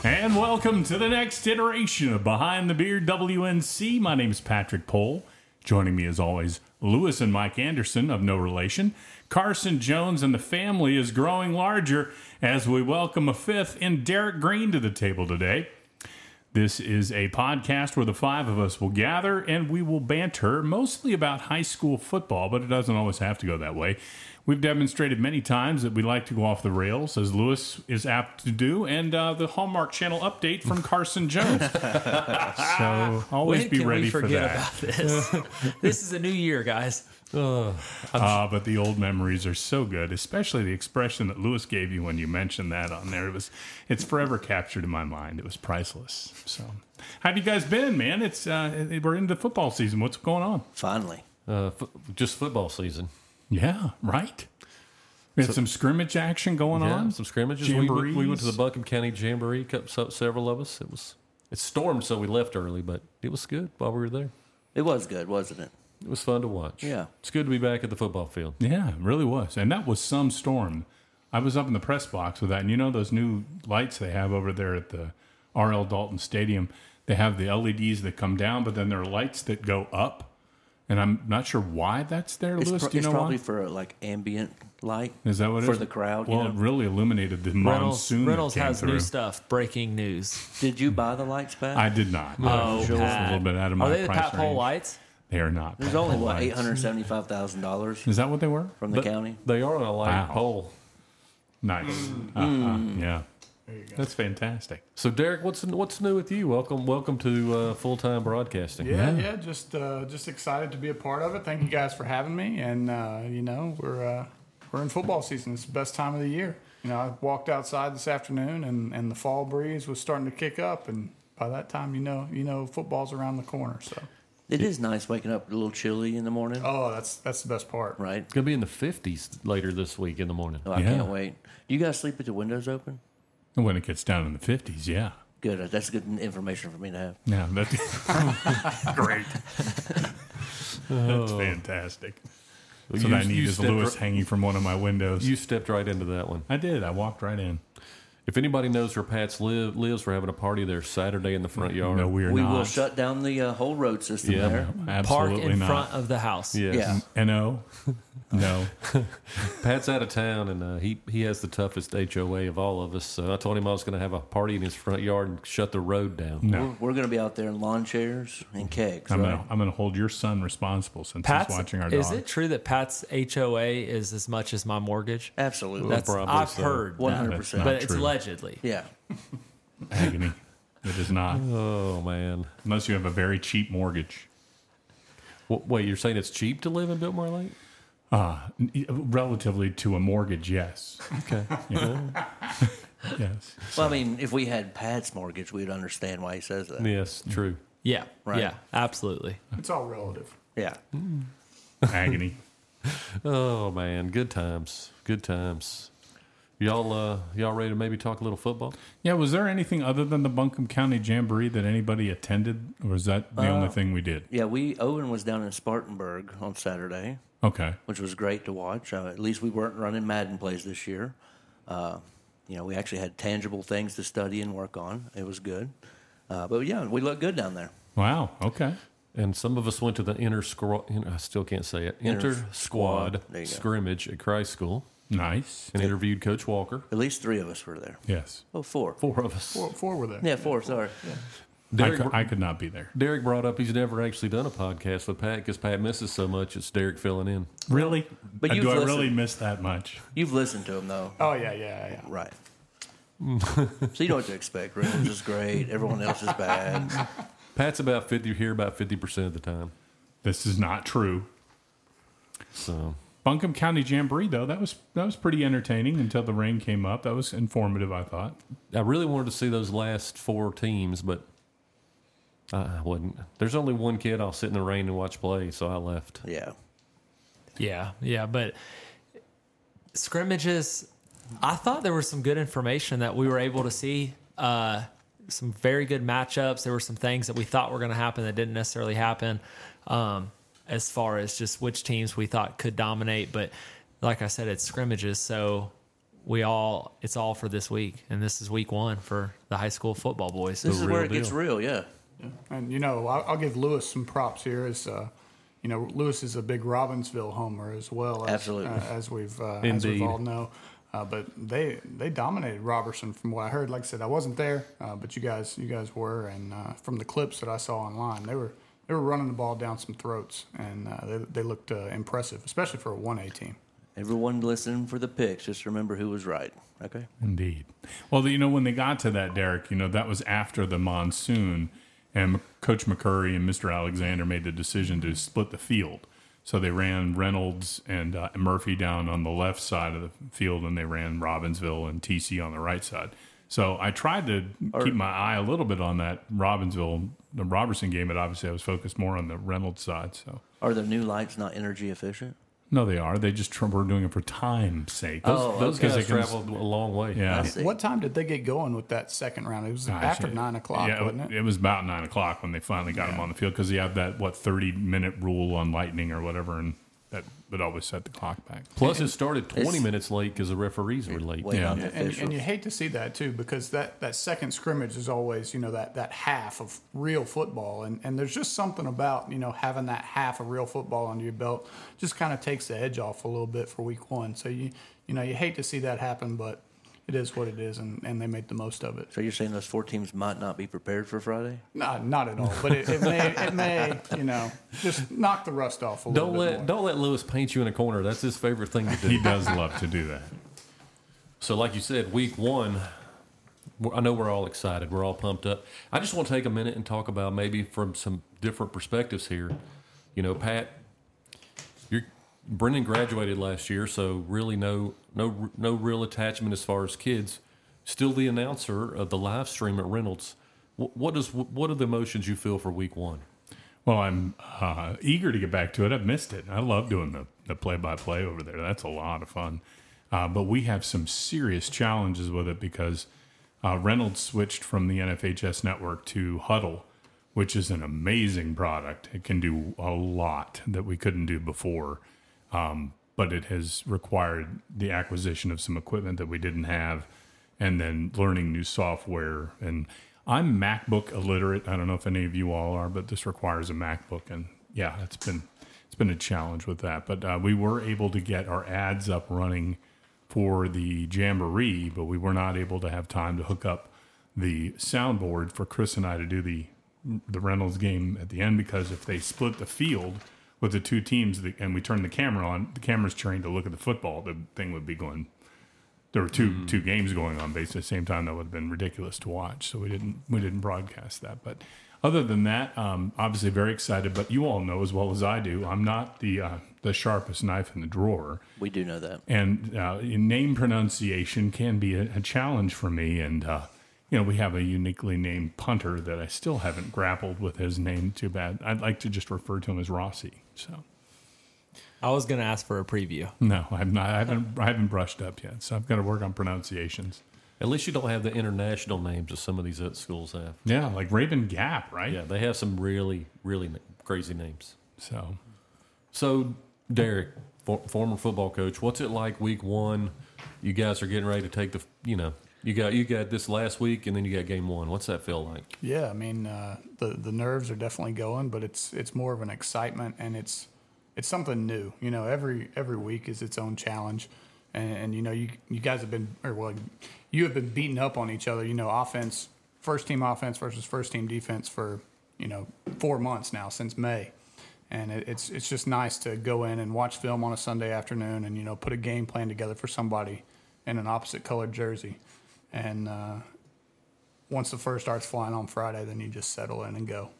And welcome to the next iteration of Behind the Beard WNC. My name is Patrick Pohl. Joining me as always, Lewis and Mike Anderson of no relation. Carson Jones and the family is growing larger as we welcome a fifth in Derek Green to the table today. This is a podcast where the five of us will gather and we will banter mostly about high school football, but it doesn't always have to go that way. We've demonstrated many times that we like to go off the rails, as Lewis is apt to do, and the Hallmark Channel update from Carson Jones. So always be ready for that. About this? This is a new year, guys. But the old memories are so good, especially the expression that Lewis gave you when you mentioned that on there. It's forever captured in my mind. It was priceless. So, how have you guys been, man? We're into football season. What's going on? Finally. Just football season. Yeah, right. We had some scrimmage action going on. Some scrimmages. We went to the Buncombe County Jamboree. Several of us. It stormed, so we left early, but it was good while we were there. It was good, wasn't it? It was fun to watch. Yeah. It's good to be back at the football field. Yeah, it really was. And that was some storm. I was up in the press box with that. And you know those new lights they have over there at the R.L. Dalton Stadium? They have the LEDs that come down, but then there are lights that go up. And I'm not sure why that's there, Lewis. Do you know probably why? for like ambient light. Is that what it is? For the crowd. Well, it really illuminated the monsoon Reynolds that came has through. new stuff. Breaking news. Did you buy the lights, Pat? I did not. Oh, It's a little bit out of my Are they the price Pat Pole range. lights? They are not. There's Pat only, Pole what, lights. $875,000 Is that what they were? from the county? They are on a light Wow. pole. Nice. Yeah. That's fantastic. So, Derek, what's new with you? Welcome to full-time broadcasting. Yeah, just excited to be a part of it. Thank you guys for having me. And we're in football season. It's the best time of the year. I walked outside this afternoon, and the fall breeze was starting to kick up. And by that time, football's around the corner. So It is nice waking up a little chilly in the morning. oh, that's the best part. Right? It's going to be in the 50s later this week in the morning. Oh, I Yeah. can't wait. Do you guys sleep with the windows open? And when it gets down in the 50s, yeah. Good. That's good information for me to have. Yeah, that's great. That's fantastic. That's what I need is Lewis hanging from one of my windows. You stepped right into that one. I did. I walked right in. If anybody knows where Pat's lives, we're having a party there Saturday in the front yard. No, we are We not. will shut down the whole road system Yeah. there. Park Absolutely in not. front of the house. Yes. Yeah. N-O? No. Pat's out of town, and he has the toughest HOA of all of us. So I told him I was going to have a party in his front yard and shut the road down. No. We're going to be out there in lawn chairs and kegs, I'm right? gonna hold your son responsible since Pat's, he's watching our dog. is it true that Pat's HOA is as much as my mortgage? Absolutely. That's probably I've so. heard. 100%. Not But it's true. allegedly. Yeah. Agony. It is not. Oh, man. Unless you have a very cheap mortgage. Wait, you're saying it's cheap to live in Biltmore Lake? Relatively to a mortgage, yes. Okay. Yes. Well, I mean, if we had Pat's mortgage, we'd understand why he says that. Yes, true. Yeah. Right. Yeah. Absolutely. It's all relative. Yeah. Agony. Oh, man. Good times. Good times. Y'all ready to maybe talk a little football? Yeah, was there anything other than the Buncombe County Jamboree that anybody attended? Or was that the only thing we did? Yeah, Owen was down in Spartanburg on Saturday, Okay. which was great to watch. At least we weren't running Madden plays this year. We actually had tangible things to study and work on. It was good. But yeah, we looked good down there. Wow. Okay. And some of us went to the I still can't say it, inter-squad There you go. scrimmage at Christ School Nice. and interviewed Coach Walker. At least 3 of us were there. Yes. Oh, 4. 4 of us. Four were there. Yeah, 4, sorry. I could not be there. Derek brought up he's never actually done a podcast with Pat because Pat misses so much. It's Derek filling in. Really? But Do you've I really listened. miss that much? You've listened to him, though. Oh, yeah. Right. So you know what to expect. Reynolds is great. Everyone else is bad. Pat's about 50% of the time. This is not true. So Buncombe County Jamboree, though, that was pretty entertaining until the rain came up. That was informative, I thought. I really wanted to see those last 4 teams, but I wouldn't. There's only one kid I'll sit in the rain and watch play, so I left. Yeah. Yeah. But scrimmages, I thought there was some good information that we were able to see. Some very good matchups. There were some things that we thought were going to happen that didn't necessarily happen, as far as just which teams we thought could dominate. But like I said, it's scrimmages, so it's all for this week, and this is week 1 for the high school football boys. This is where it gets real, yeah. And, I'll give Lewis some props here. Lewis is a big Robbinsville homer as well. Absolutely. As we've all know. But they dominated Robertson from what I heard. Like I said, I wasn't there, but you guys were. And from the clips that I saw online, they were running the ball down some throats, and they looked impressive, especially for a 1A team. Everyone listening for the picks, just remember who was right. Okay. Indeed. Well, when they got to that, Derek, that was after the monsoon, and Coach McCurry and Mr. Alexander made the decision to split the field. So they ran Reynolds and Murphy down on the left side of the field, and they ran Robbinsville and TC on the right side. So I tried to keep my eye a little bit on that the Robertson game, but obviously I was focused more on the Reynolds side. So are the new lights not energy efficient? No, they are. They just were doing it for time's sake. Those guys traveled a long way. Yeah. What time did they get going with that second round? It was after 9 o'clock, wasn't it? It was about 9 o'clock when they finally got them on the field, because you have that 30-minute rule on lightning or whatever, and that would always set the clock back. Plus, it started 20 minutes late because the referees were late. And you hate to see that too, because that second scrimmage is always that half of real football, and there's just something about having that half of real football under your belt just kind of takes the edge off a little bit for week 1. So you hate to see that happen, but it is what it is, and they made the most of it. So you're saying those 4 teams might not be prepared for Friday? No, not at all. But it may just knock the rust off a little bit more. Don't let Lewis paint you in a corner. That's his favorite thing to do. He does love to do that. So like you said, week 1, I know we're all excited. We're all pumped up. I just want to take a minute and talk about maybe from some different perspectives here. Pat, Brendan graduated last year, so really no real attachment as far as kids. Still the announcer of the live stream at Reynolds. What are the emotions you feel for week 1? Well, I'm eager to get back to it. I've missed it. I love doing the play-by-play over there. That's a lot of fun. But we have some serious challenges with it, because Reynolds switched from the NFHS network to Huddle, which is an amazing product. It can do a lot that we couldn't do before. But it has required the acquisition of some equipment that we didn't have, and then learning new software. And I'm MacBook illiterate. I don't know if any of you all are, but this requires a MacBook. And yeah, it's been a challenge with that. But we were able to get our ads up running for the Jamboree, but we were not able to have time to hook up the soundboard for Chris and I to do the Reynolds game at the end, because if they split the field with the 2 teams and we turned the camera on, the camera's trained to look at the football, the thing would be going. There were two games going on basically at the same time. That would have been ridiculous to watch. So we didn't broadcast that. But other than that, obviously very excited. But you all know as well as I do, I'm not the sharpest knife in the drawer. We do know that. And name pronunciation can be a challenge for me. And we have a uniquely named punter that I still haven't grappled with his name too bad. I'd like to just refer to him as Rossi. So I was going to ask for a preview. No, I'm not. I haven't brushed up yet. So I've got to work on pronunciations. At least you don't have the international names that some of these other schools have. Yeah, like Raven Gap, right? Yeah, they have some really, really crazy names. So Derek, former football coach, what's it like week 1? You guys are getting ready to take you got this last week, and then you got game 1. What's that feel like? Yeah, I mean, the nerves are definitely going, but it's more of an excitement, and it's something new. Every week is its own challenge, and you guys have been, you have been beating up on each other. First team offense versus first team defense for 4 months now, since May. And it's just nice to go in and watch film on a Sunday afternoon and put a game plan together for somebody in an opposite colored jersey. And once the first starts flying on Friday, then you just settle in and go.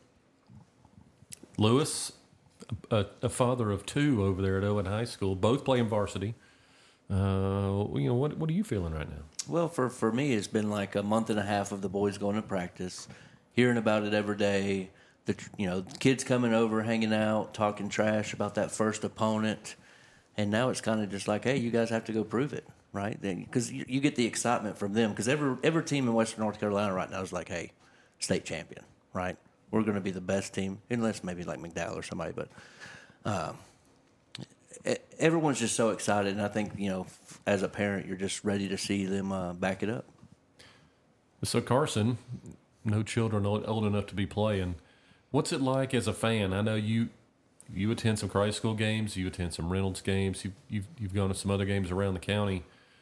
Lewis, a father of 2 over there at Owen High School, both playing varsity. What are you feeling right now? Well, for me, it's been like a month and a half of the boys going to practice, hearing about it every day. The kids coming over, hanging out, talking trash about that first opponent, and now it's kind of just like, hey, you guys have to go prove it. Right, because you get the excitement from them. Because every team in Western North Carolina right now is like, hey, state champion, right? We're going to be the best team, unless maybe like McDowell or somebody. But everyone's just so excited, and I think as a parent, you're just ready to see them back it up. So Carson, no children old enough to be playing. What's it like as a fan? I know you attend some Christ School games, you attend some Reynolds games, you've gone to some other games around the county.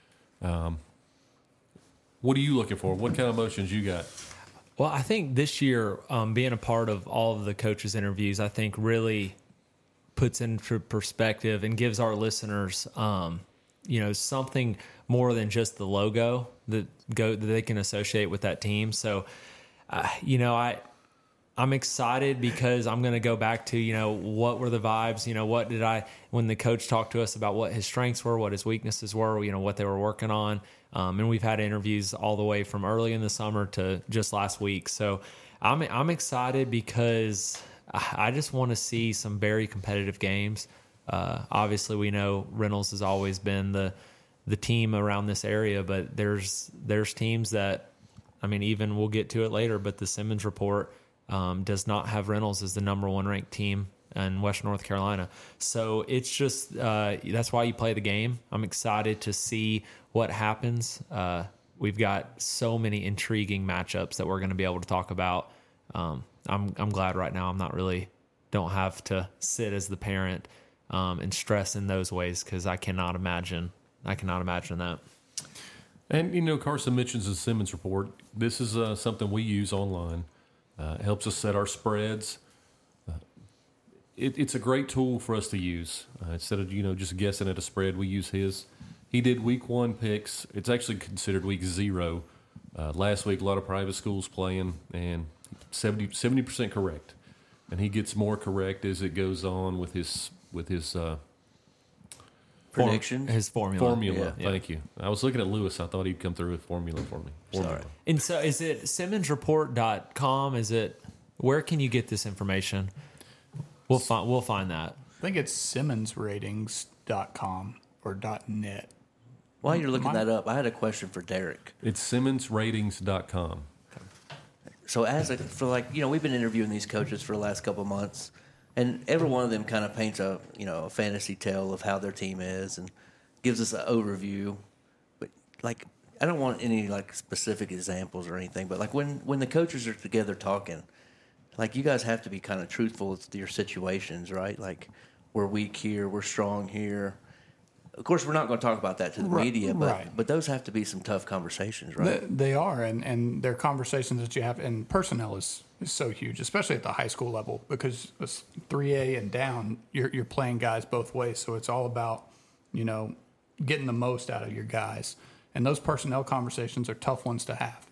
What are you looking for? What kind of emotions you got? Well, I think this year, being a part of all of the coaches' interviews, I think really puts into perspective and gives our listeners, something more than just the logo that they can associate with that team. So, I'm excited because I'm going to go back to, what were the vibes? When the coach talked to us about what his strengths were, what his weaknesses were, what they were working on. And we've had interviews all the way from early in the summer to just last week. So I'm excited because I just want to see some very competitive games. Obviously, we know Reynolds has always been the team around this area, but there's teams that, even we'll get to it later, but the Simmons report does not have Reynolds as the number 1 ranked team in Western North Carolina. So it's just that's why you play the game. I'm excited to see what happens. We've got so many intriguing matchups that we're going to be able to talk about. I'm glad right now don't have to sit as the parent and stress in those ways, because I cannot imagine that. And Carson mentions the Simmons report. This is something we use online. It helps us set our spreads. It's a great tool for us to use. Instead of just guessing at a spread, we use his. He did week 1 picks. It's actually considered week 0. Last week, a lot of private schools playing, and 70% correct. And he gets more correct as it goes on with his Predictions? His formula. Yeah. Thank you. I was looking at Lewis. I thought he'd come through with formula for me. Formula. Sorry. And so is it simmonsreport.com? Where can you get this information? We'll find that. I think it's simmonsratings.com or .net. While you're looking that up, I had a question for Derek. It's simmonsratings.com. So we've been interviewing these coaches for the last couple of months, and every one of them kind of paints a fantasy tale of how their team is and gives us an overview. But I don't want any specific examples or anything. But when the coaches are together talking, you guys have to be kind of truthful with your situations, right? We're weak here, we're strong here. Of course, we're not going to talk about that to the media, but those have to be some tough conversations, right? They are, and they're conversations that you have, and personnel is so huge, especially at the high school level, because it's 3A and down, you're playing guys both ways, so it's all about, getting the most out of your guys. And those personnel conversations are tough ones to have.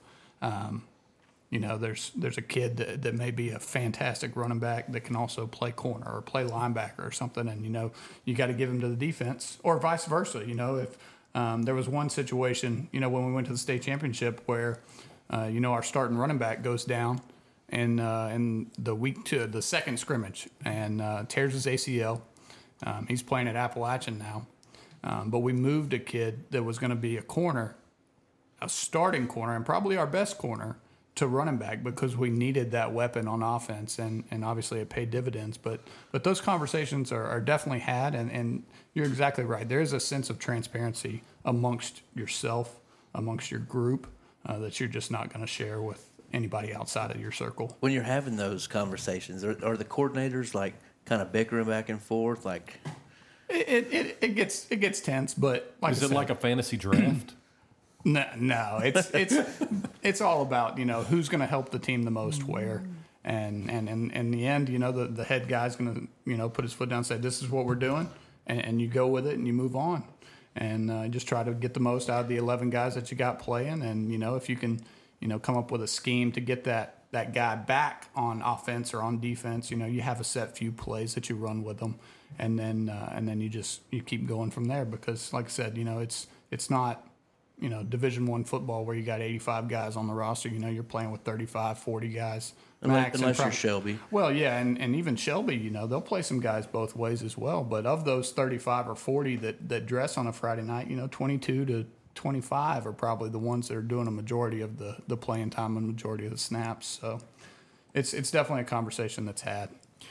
There's a kid that may be a fantastic running back that can also play corner or play linebacker or something, and you got to give him to the defense, or vice versa. If there was one situation, when we went to the state championship where our starting running back goes down in the second scrimmage and tears his ACL. He's playing at Appalachian now, but we moved a kid that was going to be a starting corner, and probably our best corner, to running back, because we needed that weapon on offense, and obviously it paid dividends. But those conversations are definitely had, and you're exactly right. There is a sense of transparency amongst yourself, amongst your group, that you're just not going to share with anybody outside of your circle. When you're having those conversations, are the coordinators kind of bickering back and forth? It gets tense, but is it like a fantasy draft? No, it's all about who's going to help the team the most where, and in the end the head guy's going to put his foot down and say, this is what we're doing, and you go with it and you move on, and just try to get the most out of the 11 guys that you got playing, and if you can come up with a scheme to get that guy back on offense or on defense, you have a set few plays that you run with them, and then you keep going from there, because like I said, it's not Division I football where you got 85 guys on the roster. You're playing with 35, 40 guys. Unless you're Shelby. Well, yeah, and even Shelby, they'll play some guys both ways as well. But of those 35 or 40 that dress on a Friday night, 22 to 25 are probably the ones that are doing a majority of the playing time and majority of the snaps. So it's definitely a conversation that's had.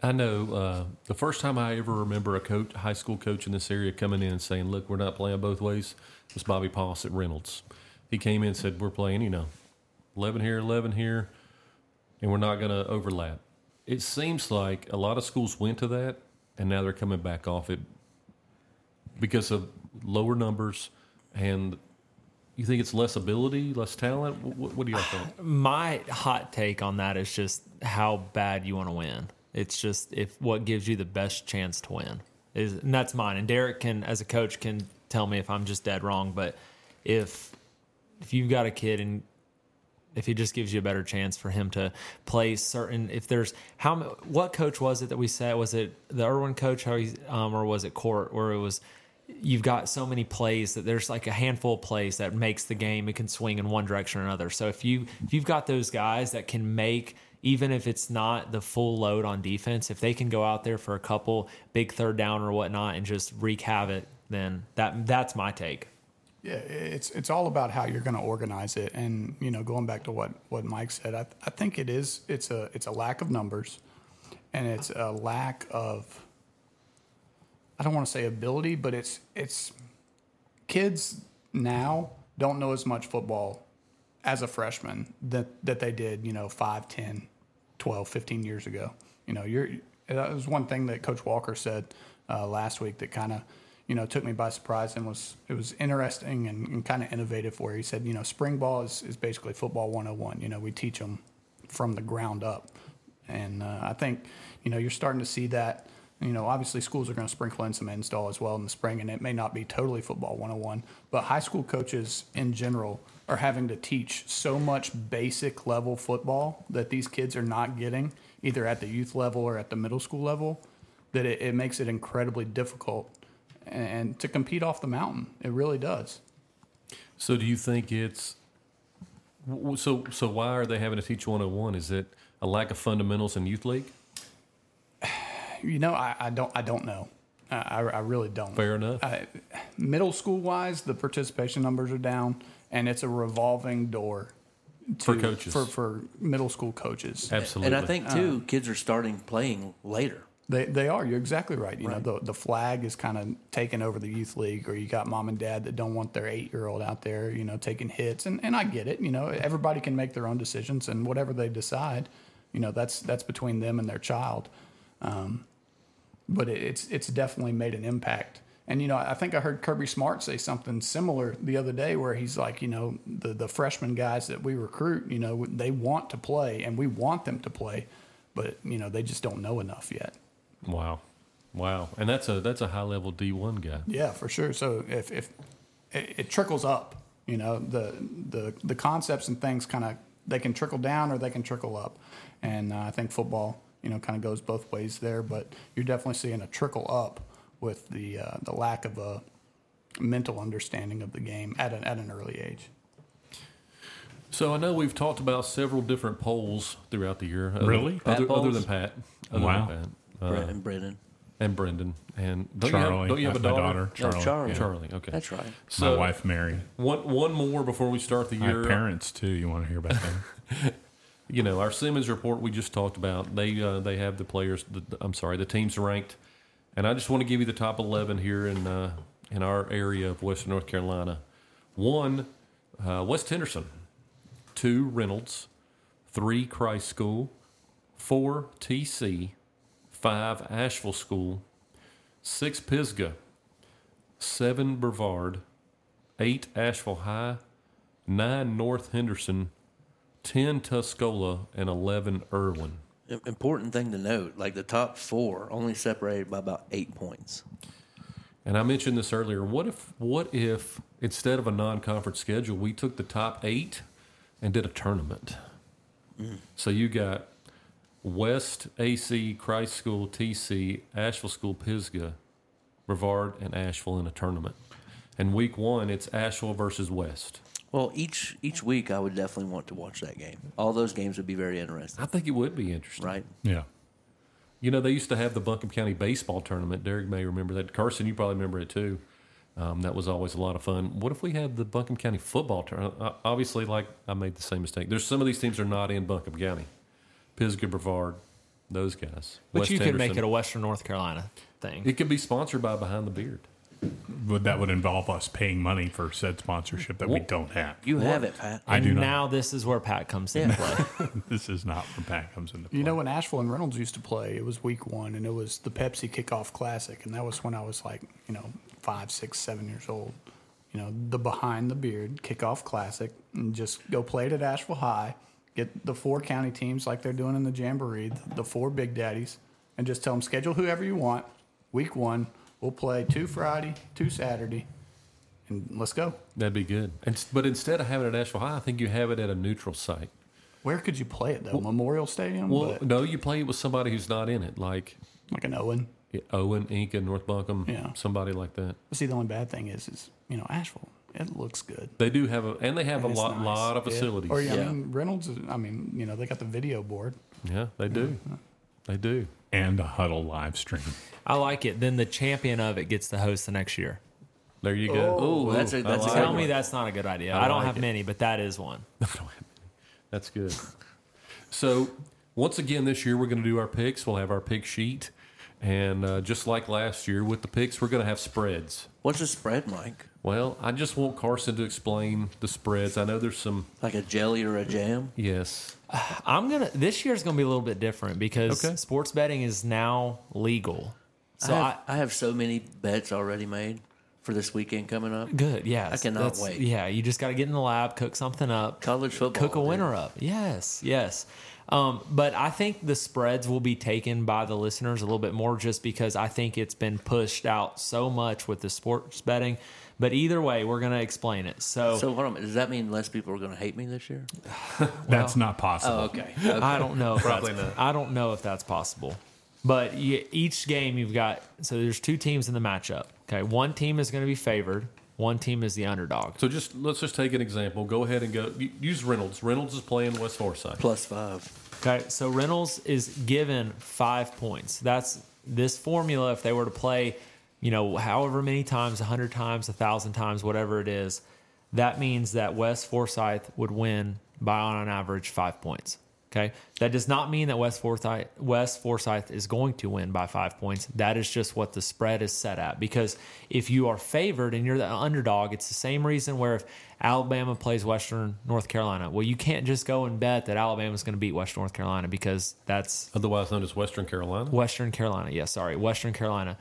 I know the first time I ever remember a high school coach in this area coming in and saying, look, we're not playing both ways, was Bobby Poss at Reynolds. He came in and said, we're playing, 11 here, and we're not going to overlap. It seems like a lot of schools went to that, and now they're coming back off it because of lower numbers. And you think it's less ability, less talent? What do y'all think? My hot take on that is just how bad you want to win. It's just what gives you the best chance to win. And that's mine. And Derek can, as a coach, can tell me if I'm just dead wrong. But if you've got a kid and if he just gives you a better chance for him to play certain, what coach was it that we said? Was it the Irwin coach, or was it Court, where it was, you've got so many plays that there's like a handful of plays that makes the game, it can swing in one direction or another. So if you've got those guys that can make, even if it's not the full load on defense, if they can go out there for a couple big third down or whatnot and just wreak havoc, then that's my take. Yeah, it's all about how you're going to organize it, and going back to what Mike said, I think it's a lack of numbers, and it's a lack of, I don't want to say ability, but it's kids now don't know as much football as a freshman that they did 5, 10, 12, 15 years ago. That was one thing that Coach Walker said last week that kind of took me by surprise, and it was interesting and kind of innovative, where he said, spring ball is basically football 101. We teach them from the ground up. And I think, you're starting to see that. Obviously schools are going to sprinkle in some install as well in the spring, and it may not be totally football 101, but high school coaches in general are having to teach so much basic level football that these kids are not getting either at the youth level or at the middle school level, that it makes it incredibly difficult and to compete off the mountain. It really does. So do you think it's so why are they having to teach 101? Is it a lack of fundamentals in youth league? I don't know. I really don't. Fair enough. Middle school wise, the participation numbers are down, and it's a revolving door for coaches, for middle school coaches. Absolutely. And I think too, kids are starting playing later. They are. You're exactly right. The flag is kind of taking over the youth league, or you got mom and dad that don't want their 8-year-old out there, taking hits. And I get it. Everybody can make their own decisions, and whatever they decide, that's between them and their child. But it's definitely made an impact. And, I think I heard Kirby Smart say something similar the other day, where he's like, the freshman guys that we recruit, they want to play, and we want them to play, but, they just don't know enough yet. Wow. And that's a high level D1 guy. Yeah, for sure. So if it trickles up, the concepts and things they can trickle down or they can trickle up. And I think football, kind of goes both ways there, but you're definitely seeing a trickle up with the lack of a mental understanding of the game at an early age. So I know we've talked about several different polls throughout the year. Really? Other than Pat. Wow. And Brendan. And Brendan. And Charlie. Don't you have a That's my daughter? Charlie. Oh, Charlie. Yeah. Charlie. Okay. That's right. So My wife, Mary. One more before we start the I year. have parents, too. You want to hear about them? Our Simmons report we just talked about. They have the players. The teams ranked, and I just want to give you the top 11 here in our area of Western North Carolina. 1, West Henderson. 2, Reynolds. 3, Christ School. 4, TC. 5, Asheville School. 6, Pisgah. 7, Brevard. 8, Asheville High. 9, North Henderson. 10, Tuscola, and 11, Irwin. Important thing to note, like the top 4 only separated by about 8 points. And I mentioned this earlier. What if instead of a non-conference schedule, we took the top 8 and did a tournament? So you got West, AC, Christ School, TC, Asheville School, Pisgah, Brevard, and Asheville in a tournament. And week 1, it's Asheville versus West. Well, each week I would definitely want to watch that game. All those games would be very interesting. I think it would be interesting. Right? Yeah. They used to have the Buncombe County baseball tournament. Derek may remember that. Carson, you probably remember it too. That was always a lot of fun. What if we had the Buncombe County football tournament? Obviously, I made the same mistake. There's some of these teams are not in Buncombe County. Pisgah, Brevard, those guys. But West you could make Henderson. it a Western North Carolina thing. It could be sponsored by Behind the Beard. That would involve us paying money for said sponsorship that we don't have. You have it, Pat. I do and not. now this is where Pat comes into play. This is not where Pat comes into play. You know, when Asheville and Reynolds used to play, it was week 1, and it was the Pepsi Kickoff Classic, and that was when I was like, 5, 6, 7 years old. The Behind the Beard Kickoff Classic, and just go play it at Asheville High, get the 4 county teams like they're doing in the Jamboree, the 4 Big Daddies, and just tell them schedule whoever you want. Week 1, we'll play 2 Friday, 2 Saturday, and let's go. That'd be good. But instead of having it at Asheville High, I think you have it at a neutral site. Where could you play it though? Memorial Stadium? Well, But no, you play it with somebody who's not in it, like like an Owen. Owen, Inca, North Buncombe, Yeah. somebody like that. But see, the only bad thing is Asheville. It looks good. They do have they have And a it's lot, nice. lot of Yeah. facilities. Or Yeah. Reynolds. They got the video board. Yeah, they do. They do. And a huddle live stream. I like it. Then the champion of it gets to host the next year. There you go. Oh, that's a- I that's a like Tell good it. me that's not a good idea. I I don't like have it. many, but that is one. That's good. So, once again, this year we're going to do our picks. We'll have our pick sheet. And just like last year with the picks, we're going to have spreads. What's a spread, Mike? Well, I just want Carson to explain the spreads. I know there's some, Like a jelly or a jam? yes. This year's gonna be a little bit different because Okay. sports betting is now legal. So I have so many bets already made for this weekend coming up. good, yes. I cannot wait. Yeah, you just got to get in the lab, cook something up, College football. cook a dude. winner up. Yes. But I think the spreads will be taken by the listeners a little bit more just because I think it's been pushed out so much with the sports betting. But either way, we're going to explain it. So So hold on, does that mean less people are going to hate me this year? That's not possible. Oh, okay. I don't know. If Probably that's, not. I don't know if that's possible. But each game you've got, so there's 2 teams in the matchup. Okay, one team is going to be favored. One team is the underdog. So let's just take an example. Go ahead and use Reynolds. Reynolds is playing West Forsyth. +5. Okay, so Reynolds is given 5 points. That's this formula. If they were to play, however many times, 100 times, 1,000 times, whatever it is, that means that West Forsyth would win by on average 5 points. Okay, that does not mean that West Forsyth is going to win by 5 points. That is just what the spread is set at. Because if you are favored and you're the underdog, it's the same reason where if Alabama plays Western North Carolina, well, you can't just go and bet that Alabama is going to beat Western North Carolina because that's Otherwise known as Western Carolina. Western Carolina. Yes, sorry, Western Carolina.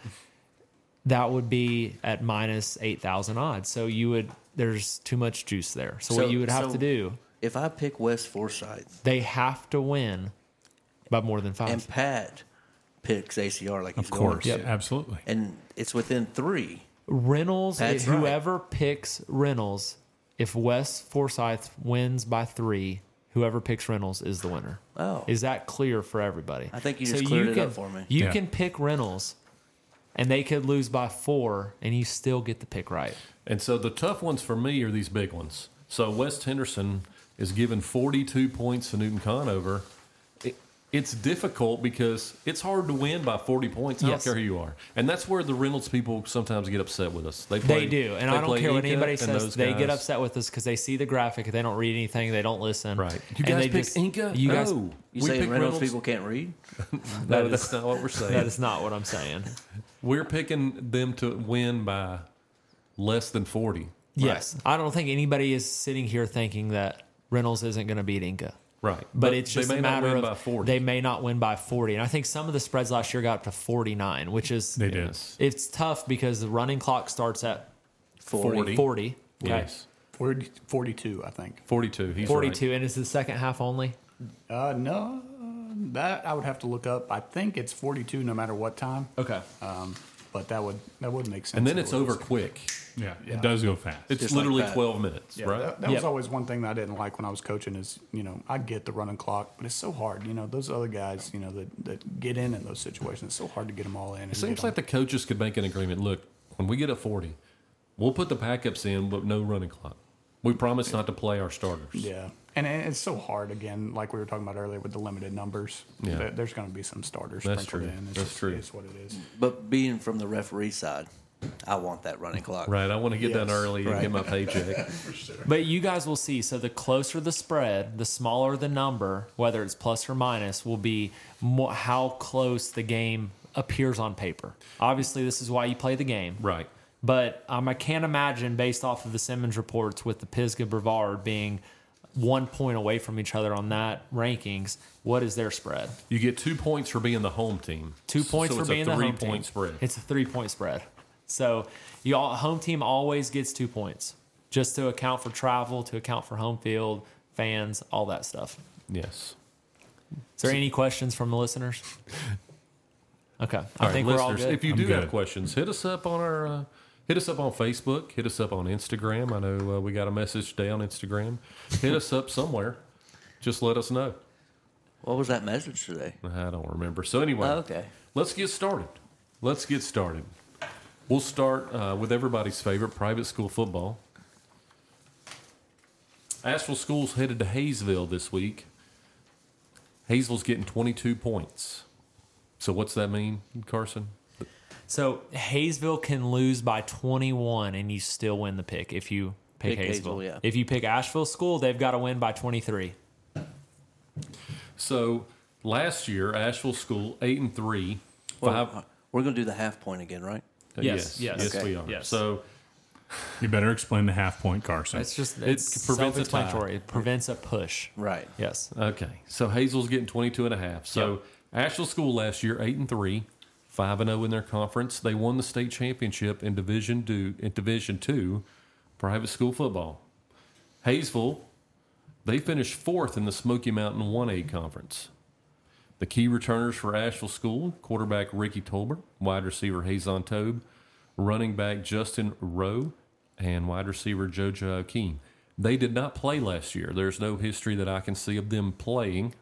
That would be at minus 8,000 odds. So there's too much juice there. So what you would have to do, If I pick West Forsyth they have to win by more than 5. and Pat picks ACR like he's Of course. going to, Absolutely. and it's within 3, Reynolds, That's whoever picks Reynolds, if West Forsyth wins by 3, whoever picks Reynolds is the winner. Oh. Is that clear for everybody? I think you just cleared it can, up for me. You Yeah. can pick Reynolds, and they could lose by 4, and you still get the pick right. And so the tough ones for me are these big ones. So West Henderson is given 42 points to Newton Conover. It's difficult because it's hard to win by 40 points. I Yes. don't care who you are. And that's where the Reynolds people sometimes get upset with us. They do, and I don't care what anybody says. those They get guys. upset with us because they see the graphic, they don't read anything, they don't listen. Right. You And guys they picked Inca? You no. guys, You we say picked Reynolds people can't read? No, is- that's not what we're saying. that is not what I'm saying. We're picking them to win by less than 40. Yes, I don't think anybody is sitting here thinking that Reynolds isn't going to beat Inca. Right. But it's just they may a matter not win of by 40. they may not win by 40. And I think some of the spreads last year got up to 49, which is They did. Yes. it's tough because the running clock starts at 40. 40. Okay. Yes. 42, I think. 42. He's 42, and it's the second half only. No, that I would have to look up. I think it's 42 no matter what time. Okay. But that would make sense. And then if it's it was- over quick. Yeah, it does go fast. It's Just like literally that. 12 minutes, Yeah, right? that was Yep. always one thing that I didn't like when I was coaching is, I get the running clock, but it's so hard. Those other guys, that get in those situations, it's so hard to get them all in. It seems like the coaches could make an agreement. Look, when we get up 40, we'll put the backups in, but no running clock. We promise not to play our starters. Yeah. And it's so hard, again, like we were talking about earlier with the limited numbers. Yeah. There's going to be some starters That's sprinkled true. in. It's That's just, true. It's what it is. But being from the referee side, I want that running clock. Right. I want to get done Yes, early and right. get my paycheck. But you guys will see. So the closer the spread, the smaller the number, whether it's plus or minus, will be more, how close the game appears on paper. Obviously, this is why you play the game. Right. But I can't imagine, based off of the Simmons reports, with the Pisgah Brevard being 1 point away from each other on that rankings, what is their spread? You get 2 points for being the home team. 2 points so for it's being a the home 3 point team. spread. It's a 3 point spread. So home team always gets 2 points, just to account for travel, to account for home field, fans, all that stuff. Yes. Is there any questions from the listeners? Okay, All I right, think we're all listeners, good. if you I'm do have good. questions, hit us up on our hit us up on Facebook, hit us up on Instagram. I know we got a message today on Instagram. Hit us up somewhere. Just let us know. What was that message today? I don't remember. So anyway, Oh, okay. let's get started. Let's get started. We'll start with everybody's favorite, private school football. Asheville School's headed to Hayesville this week. Hayesville's getting 22 points. So what's that mean, Carson? So Hayesville can lose by 21 and you still win the pick if you pick Pick Hayesville. Hayesville, yeah. If you pick Asheville School, they've got to win by 23. So last year, Asheville School 8-3. Well, we're going to do the half point again, right? Yes, yes. Okay. we are. Yes. So You better explain the half point, Carson. It's just It prevents a tie. self-explanatory. It prevents a push. Right. Yes. okay, so Hazel's getting 22.5. So Asheville School last year 8-3, 5-0 in their conference. They won the state championship in Division Two, private school football. Hayesville, they finished fourth in the Smoky Mountain 1A conference. The key returners for Asheville School: quarterback Ricky Tolbert, wide receiver Hazon Tobe, running back Justin Rowe, and wide receiver JoJo Akeem. They did not play last year. There's no history that I can see of them playing.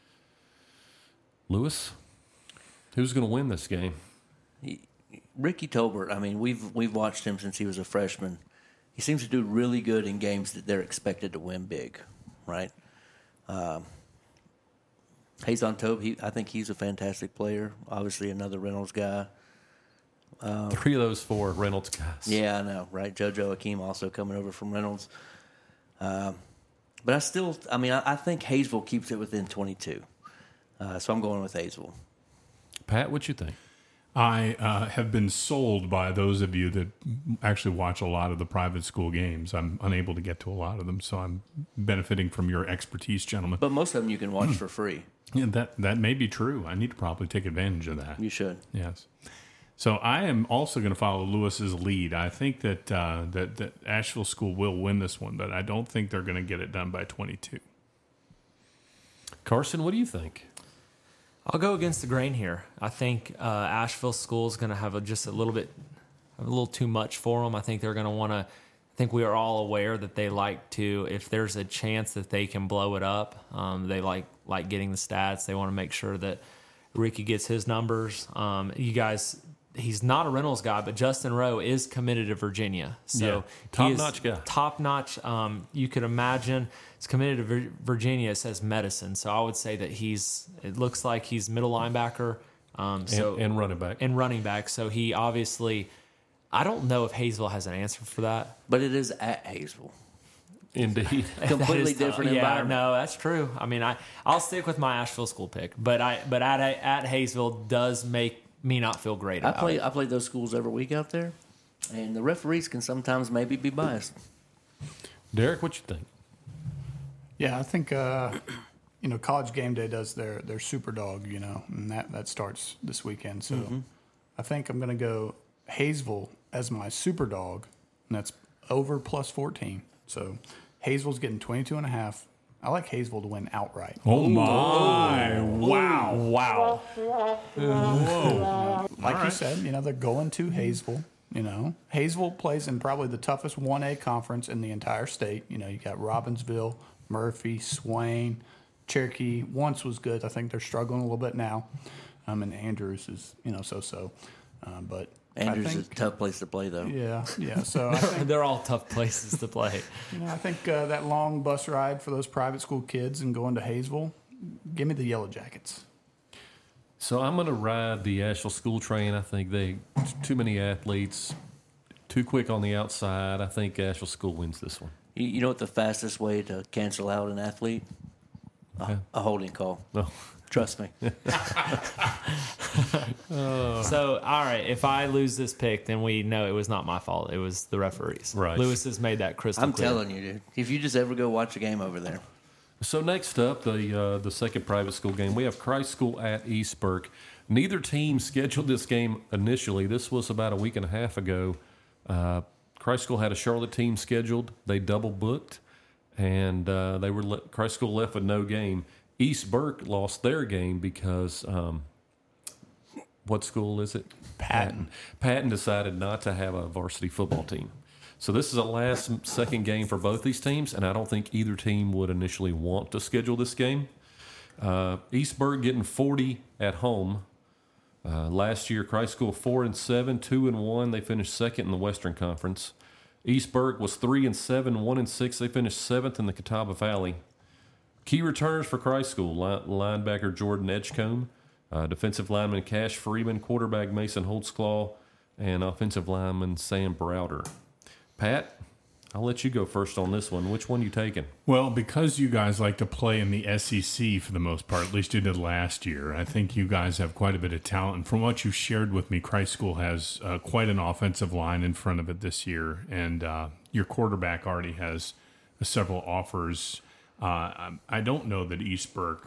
Lewis, who's going to win this game? Ricky Tolbert, I mean, we've watched him since he was a freshman. He seems to do really good in games that they're expected to win big, right? Hazon Tobe, I think he's a fantastic player. Obviously, another Reynolds guy. 3 of those 4 Reynolds guys. Yeah, I know, right? JoJo Akeem also coming over from Reynolds. But I think Hayesville keeps it within 22. So I'm going with Hayesville. Pat, what you think? I have been sold by those of you that actually watch a lot of the private school games. I'm unable to get to a lot of them, so I'm benefiting from your expertise, gentlemen. But most of them you can watch for free. Yeah, that may be true. I need to probably take advantage of that. You should. Yes. So I am also going to follow Lewis's lead. I think that that Asheville School will win this one, but I don't think they're going to get it done by 22. Carson, what do you think? I'll go against the grain here. I think Asheville School is going to have a little too much for them. I think they're going to want to. I think we are all aware that they like to, if there's a chance that they can blow it up, they like getting the stats. They want to make sure that Ricky gets his numbers. You guys, he's not a Reynolds guy, but Justin Rowe is committed to Virginia. So top-notch guy. Top notch. You could imagine he's committed to Virginia. It says medicine. So I would say that it looks like he's middle linebacker. And running back. And running back. So he obviously, I don't know if Hayesville has an answer for that. But it is at Hayesville. Indeed. Completely That is different yeah, environment. no, that's true. I mean, I'll stick with my Asheville School pick, but at Hayesville does make me not feel great I about it. play those schools every week out there, and the referees can sometimes maybe be biased. Derek, what you think? Yeah, I think College Game Day does their Super Dog, and that starts this weekend. So I think I'm going to go Hayesville as my Super Dog, and that's over plus 14. So Hayesville's getting 22.5. I like Hayesville to win outright. Oh my! Wow! Wow. Like you said, they're going to Hayesville. Hayesville plays in probably the toughest 1A conference in the entire state. You got Robbinsville, Murphy, Swain, Cherokee. Once was good. I think they're struggling a little bit now. And Andrews is, so-so. But Andrews is a tough place to play, though. Yeah. So I think, They're all tough places to play. I think that long bus ride for those private school kids and going to Hayesville, give me the Yellow Jackets. So I'm going to ride the Asheville School train. I think too many athletes, too quick on the outside. I think Asheville School wins this one. You know what the fastest way to cancel out an athlete? A holding call. No. Trust me. So, all right, if I lose this pick, then we know it was not my fault. It was the referees. Right. Lewis has made that crystal I'm clear. telling you, dude. If you just ever go watch a game over there. So next up, the second private school game, we have Christ School at East Burke. Neither team scheduled this game initially. This was about a week and a half ago. Christ School had a Charlotte team scheduled. They double booked, and Christ School left with no game. East Burke lost their game because what school is it? Patton. Patton decided not to have a varsity football team. So this is a last-second game for both these teams, and I don't think either team would initially want to schedule this game. East Burke getting 40 at home. Last year, Christ School 4-7, 2-1. They finished second in the Western Conference. East Burke was 3-7, 1-6. They finished seventh in the Catawba Valley. Key returners for Christ School: linebacker Jordan Edgecombe, defensive lineman Cash Freeman, quarterback Mason Holtzclaw, and offensive lineman Sam Browder. Pat, I'll let you go first on this one. Which one you taking? Well, because you guys like to play in the SEC for the most part, at least you did last year, I think you guys have quite a bit of talent. And from what you shared with me, Christ School has quite an offensive line in front of it this year. And your quarterback already has several offers. I don't know that East Burke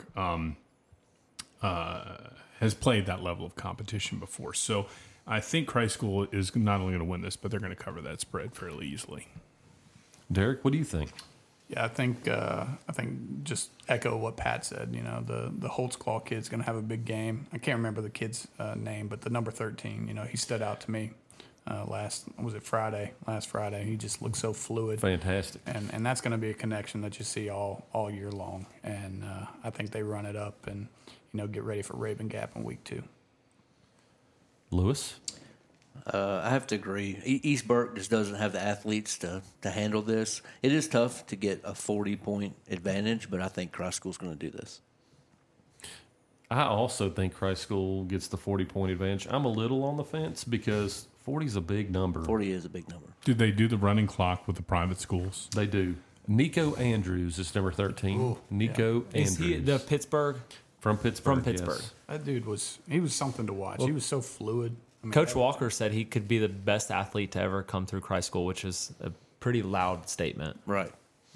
has played that level of competition before. So I think Christ School is not only going to win this, but they're going to cover that spread fairly easily. Derek, what do you think? Yeah, I think just echo what Pat said. You know, the Holtzclaw kid's going to have a big game. I can't remember the kid's name, but the number 13. You know, he stood out to me last Friday. He just looked so fluid, Fantastic. and that's going to be a connection that you see all year long. And I think they run it up and get ready for Raven Gap in week 2. Lewis? I have to agree. East Burke just doesn't have the athletes to handle this. It is tough to get a 40-point advantage, but I think Christ School's going to do this. I also think Christ School gets the 40-point advantage. I'm a little on the fence because 40 is a big number. 40 is a big number. Did they do the running clock with the private schools? They do. Nico Andrews is number 13. Ooh, Nico Andrews. Is he the Pittsburgh? From Pittsburgh. From Pittsburgh. Yes. That dude was something to watch. He was so fluid. I mean, Coach Walker said he could be the best athlete to ever come through Christ School, which is a pretty loud statement. Right.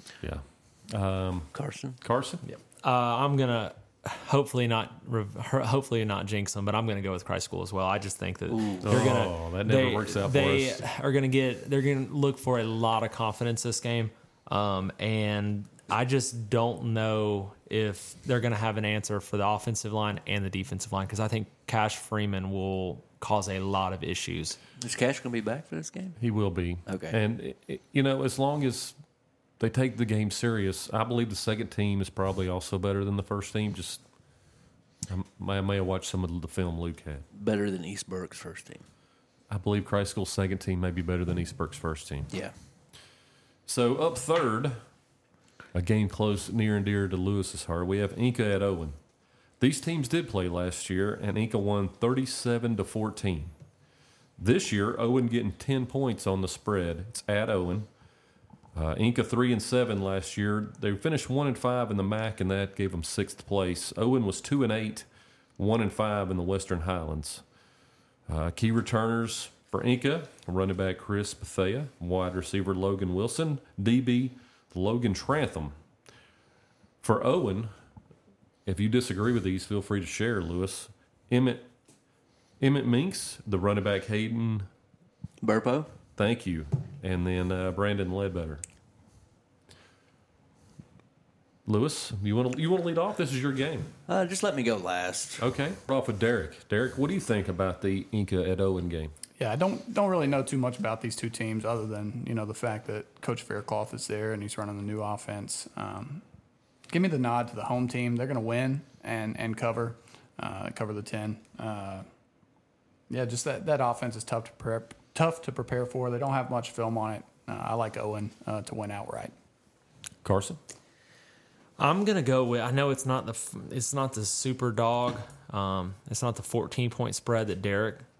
Yeah. Carson? Yep. I'm gonna hopefully not jinx them, but I'm gonna go with Christ School as well. I just think that that never works out for us. They're gonna look for a lot of confidence this game, and I just don't know if they're gonna have an answer for the offensive line and the defensive line because I think Cash Freeman will cause a lot of issues. Is Cash going to be back for this game? He will be. Okay. And, as long as they take the game serious, I believe the second team is probably also better than the first team. Just I may have watched some of the film Luke had. Better than East Burke's first team. I believe Christ School's second team may be better than East Burke's first team. Yeah. So up third, a game close, near and dear to Lewis's heart, we have Inca at Owen. These teams did play last year, and Inca won 37-14. This year, Owen getting 10 points on the spread. It's at Owen. Inca 3-7 last year. They finished 1-5 in the MAC, and that gave them 6th place. Owen was 2-8, 1-5 in the Western Highlands. Key returners for Inca: running back Chris Bethea, wide receiver Logan Wilson, DB Logan Trantham. For Owen, if you disagree with these, feel free to share, Lewis. Emmett Minks, the running back Hayden Burpo? Thank you. And then Brandon Ledbetter. Lewis, you want to lead off? This is your game. Just let me go last. Okay. We're off with Derek. Derek, what do you think about the Inca at Owen game? Yeah, I don't really know too much about these two teams other than the fact that Coach Faircloth is there and he's running the new offense. Give me the nod to the home team. They're going to win and cover the 10. Yeah, just that offense is tough to prepare for. They don't have much film on it. I like Owen to win outright. Carson? I'm gonna go with. I know it's not the super dog. It's not the 14-point spread that Derek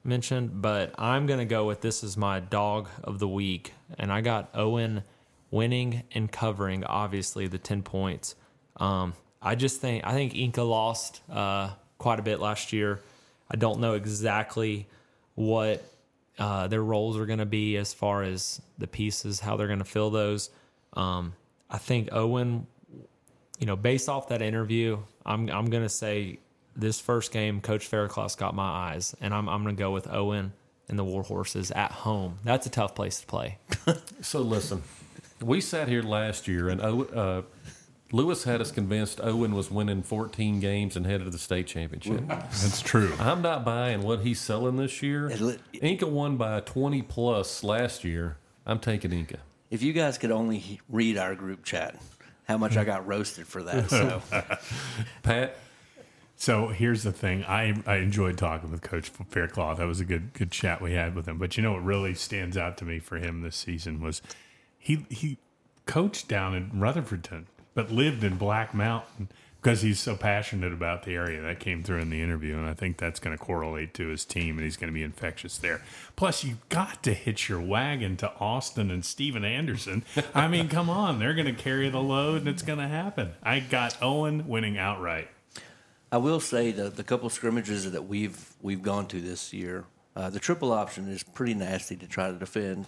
mentioned, but I'm going to go with this as my dog of the week. And I got Owen winning and covering, obviously, the 10 points. I think Inca lost quite a bit last year. I don't know exactly what their roles are going to be as far as the pieces, how they're going to fill those. I think Owen, based off that interview, I'm going to say this first game, Coach Faircloth got my eyes, and I'm going to go with Owen and the Warhorses at home. That's a tough place to play. So listen, we sat here last year, and Lewis had us convinced Owen was winning 14 games and headed to the state championship. That's true. I'm not buying what he's selling this year. Inca won by 20 plus last year. I'm taking Inca. If you guys could only read our group chat, how much I got roasted for that. So, Pat? So here's the thing. I enjoyed talking with Coach Faircloth. That was a good chat we had with him. But what really stands out to me for him this season was he coached down in Rutherfordton, but lived in Black Mountain because he's so passionate about the area. That came through in the interview, and I think that's going to correlate to his team, and he's going to be infectious there. Plus, you've got to hitch your wagon to Austin and Steven Anderson. I mean, come on. They're going to carry the load, and it's going to happen. I got Owen winning outright. I will say the couple scrimmages that we've gone to this year, the triple option is pretty nasty to try to defend.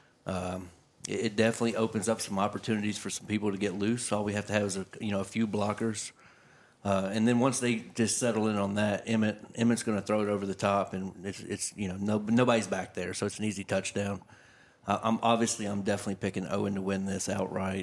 It definitely opens up some opportunities for some people to get loose. All we have to have is a few blockers, and then once they just settle in on that, Emmett's going to throw it over the top, and it's nobody's back there, so it's an easy touchdown. I'm definitely picking Owen to win this outright.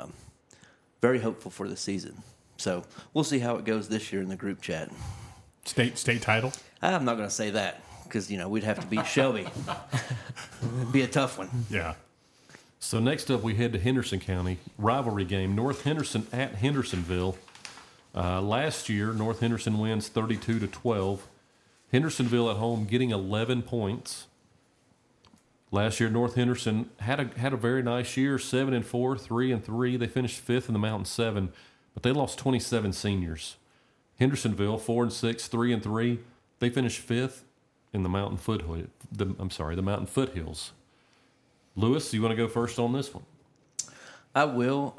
Very hopeful for the season. So we'll see how it goes this year in the group chat. State title? I'm not going to say that because we'd have to beat Shelby. It'd be a tough one. Yeah. So next up, we head to Henderson County. Rivalry game, North Henderson at Hendersonville. Last year, North Henderson wins 32-12. Hendersonville at home getting 11 points. Last year, North Henderson had a very nice year, 7-4, 3-3. They finished fifth in the Mountain 7, but they lost 27 seniors. Hendersonville 4-6, 3-3. They finished fifth in the Mountain the Mountain Foothills. Lewis, you want to go first on this one? I will.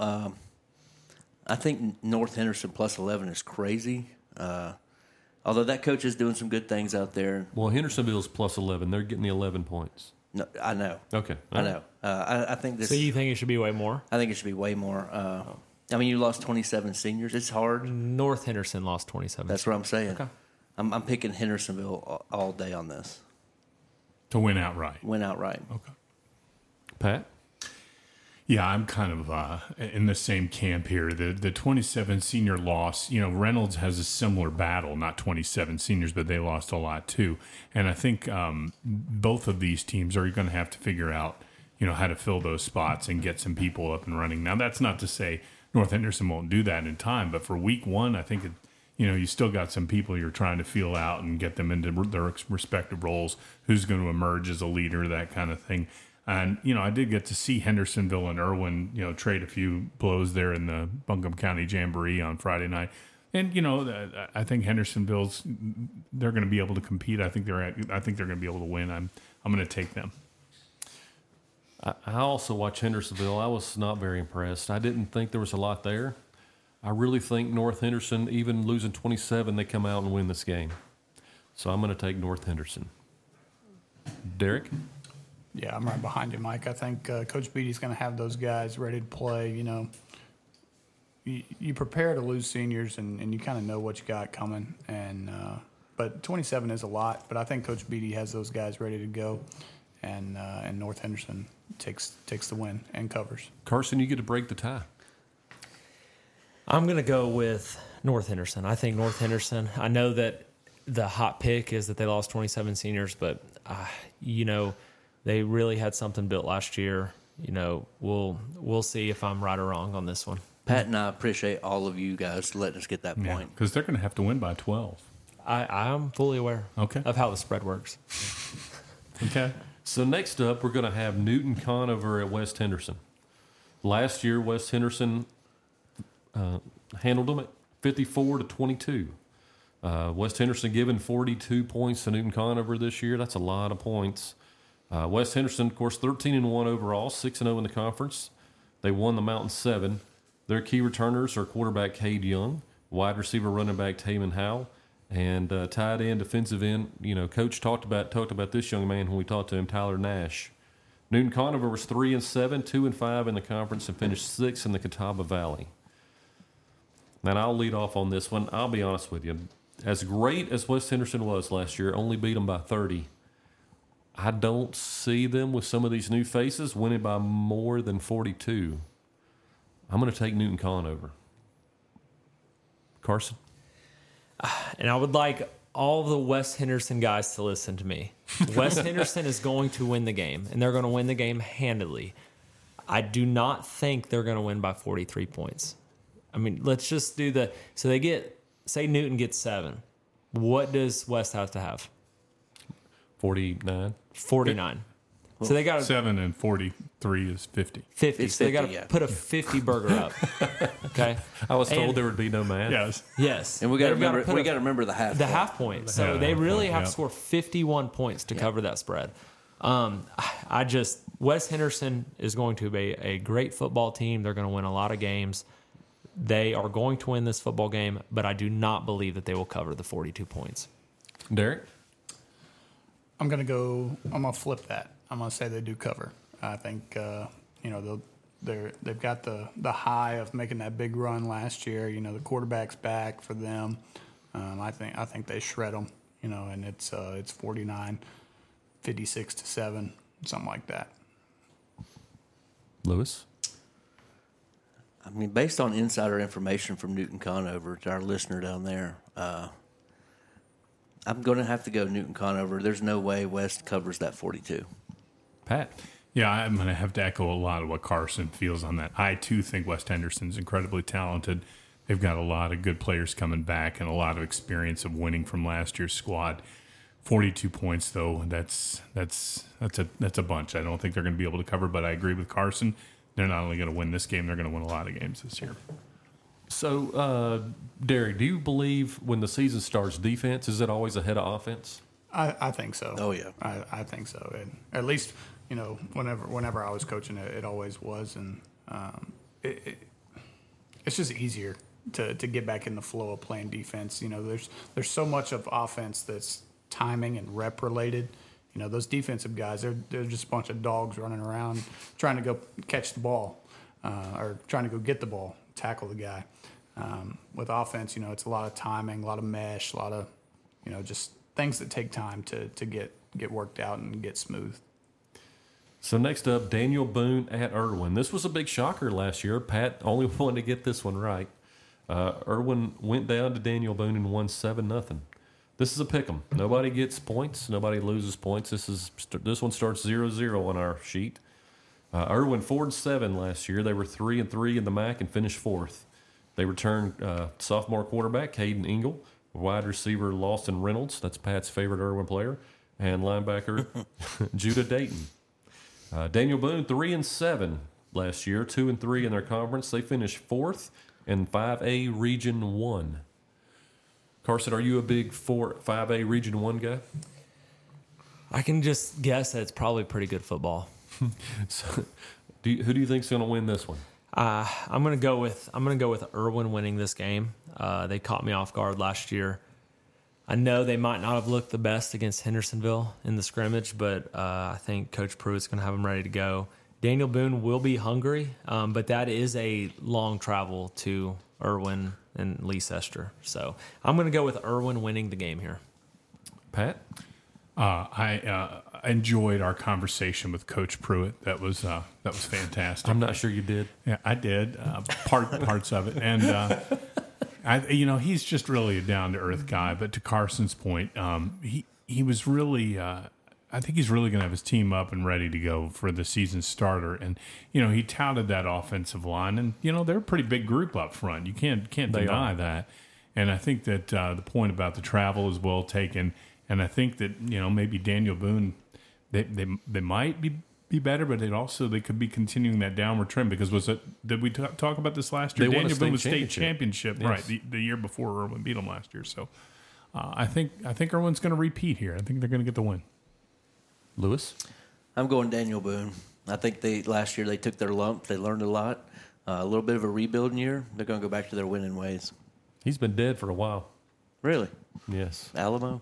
I think North Henderson plus 11 is crazy. Although that coach is doing some good things out there. Well, Hendersonville's plus 11. They're getting the 11 points. No, I know. Okay. I know. I think this. So you think it should be way more? I think it should be way more. You lost 27 seniors. It's hard. North Henderson lost 27. That's what I'm saying. Okay. I'm picking Hendersonville all day on this. To win outright. Win outright. Okay. Pat? Yeah, I'm kind of in the same camp here. The 27 senior loss, Reynolds has a similar battle, not 27 seniors, but they lost a lot too. And I think both of these teams are going to have to figure out, how to fill those spots and get some people up and running. Now, that's not to say North Henderson won't do that in time, but for week one, I think, you still got some people you're trying to feel out and get them into their respective roles, who's going to emerge as a leader, that kind of thing. And, I did get to see Hendersonville and Irwin, trade a few blows there in the Buncombe County Jamboree on Friday night. And, I think Hendersonville's, they're going to be able to compete. I think they're going to be able to win. I'm going to take them. I also watched Hendersonville. I was not very impressed. I didn't think there was a lot there. I really think North Henderson, even losing 27, they come out and win this game. So I'm going to take North Henderson. Derek? Yeah, I'm right behind you, Mike. I think Coach Beatty's going to have those guys ready to play. You prepare to lose seniors, and you kind of know what you got coming. And but 27 is a lot. But I think Coach Beatty has those guys ready to go, and North Henderson takes the win and covers. Carson, you get to break the tie. I'm going to go with North Henderson. I think North Henderson, I know that the hot pick is that they lost 27 seniors, but, they really had something built last year. We'll see if I'm right or wrong on this one. Pat and I appreciate all of you guys letting us get that point. Because they're going to have to win by 12. I'm fully aware of how the spread works. Okay. So next up, we're going to have Newton Conover at West Henderson. Last year, West Henderson handled them at 54-22. West Henderson given 42 points to Newton Conover this year. That's a lot of points. West Henderson, of course, 13-1 overall, 6-0 in the conference. They won the Mountain 7. Their key returners are quarterback Cade Young, wide receiver running back Taman Howell, and tight end, defensive end. You know, Coach talked about this young man when we talked to him, Tyler Nash. Newton Conover was 3-7, 2-5 in the conference, and finished 6th in the Catawba Valley. And I'll lead off on this one. I'll be honest with you. As great as West Henderson was last year, only beat them by 30. I don't see them with some of these new faces winning by more than 42. I'm going to take Newton Conover. Carson? And I would like all the West Henderson guys to listen to me. West Henderson is going to win the game, and they're going to win the game handily. I do not think they're going to win by 43 points. I mean, let's just do so they get, say Newton gets 7. What does West have to have? 49. 49. So they got 7 and 43 is 50. 50. It's So they got 50, to yeah. put a 50 burger up. Okay. I was told And- there would be no math. Yes. Yes. And we got to They've gotta remember. put We a- got to remember the half. the point. half point. So Yeah, they really yeah. have to score 51 points to cover that spread. West Henderson is going to be a great football team. They're going to win a lot of games. They are going to win this football game, but I do not believe that they will cover the 42 points. Derek? I'm going to flip that. I'm going to say they do cover. I think, they've got the high of making that big run last year. You know, the quarterback's back for them. I think they shred them, and it's 49, 56-7, something like that. Lewis? I mean, based on insider information from Newton Conover, to our listener down there, I'm going to have to go Newton Conover. There's no way West covers that 42. Pat? Yeah, I'm going to have to echo a lot of what Carson feels on that. I, too, think West Henderson's incredibly talented. They've got a lot of good players coming back and a lot of experience of winning from last year's squad. 42 points, though, that's a bunch. I don't think they're going to be able to cover, but I agree with Carson. They're not only going to win this game, they're going to win a lot of games this year. So, Derek, do you believe when the season starts, defense, is it always ahead of offense? I think so. Oh, yeah. I think so. And at least, whenever I was coaching it always was. And it's just easier to get back in the flow of playing defense. There's so much of offense that's timing and rep related. Those defensive guys, they're just a bunch of dogs running around trying to go catch the ball or trying to go get the ball, tackle the guy. With offense, it's a lot of timing, a lot of mesh, a lot of, just things that take time to get worked out and get smooth. So next up, Daniel Boone at Irwin. This was a big shocker last year. Pat only wanted to get this one right. Irwin went down to Daniel Boone and won 7-0. This is a pick 'em. Nobody gets points. Nobody loses points. This one starts 0-0 on our sheet. Irwin 4-7 last year. They were 3-3 in the MAC and finished 4th. They returned sophomore quarterback Caden Engel, wide receiver Lawson Reynolds. That's Pat's favorite Irwin player, and linebacker Judah Dayton. Daniel Boone 3-7 last year, 2-3 in their conference. They finished 4th in 5A Region 1. Carson, are you a big 5A Region 1 guy? I can just guess that it's probably pretty good football. So, who do you think's going to win this one? I'm gonna go with Irwin winning this game. They caught me off guard last year. I know they might not have looked the best against Hendersonville in the scrimmage, but I think Coach Pruitt's going to have them ready to go. Daniel Boone will be hungry, but that is a long travel to Irwin and Leicester. So I'm going to go with Irwin winning the game here. Pat? I enjoyed our conversation with Coach Pruitt. That was fantastic. I'm not sure you did. Yeah, I did parts of it, and he's just really a down to earth guy. But to Carson's point, he was really. I think he's really going to have his team up and ready to go for the season starter. And he touted that offensive line, and they're a pretty big group up front. You can't deny that. And I think that the point about the travel is well taken. And I think that maybe Daniel Boone, they might be better, but they could be continuing that downward trend because did we talk about this last year? They won a Daniel Boone was state state championship, yes. right? The year before Irwin beat them last year. So I think Irwin's going to repeat here. I think they're going to get the win. Lewis? I'm going Daniel Boone. I think last year they took their lump. They learned a lot. A little bit of a rebuilding year. They're going to go back to their winning ways. He's been dead for a while. Really? Yes. Alamo?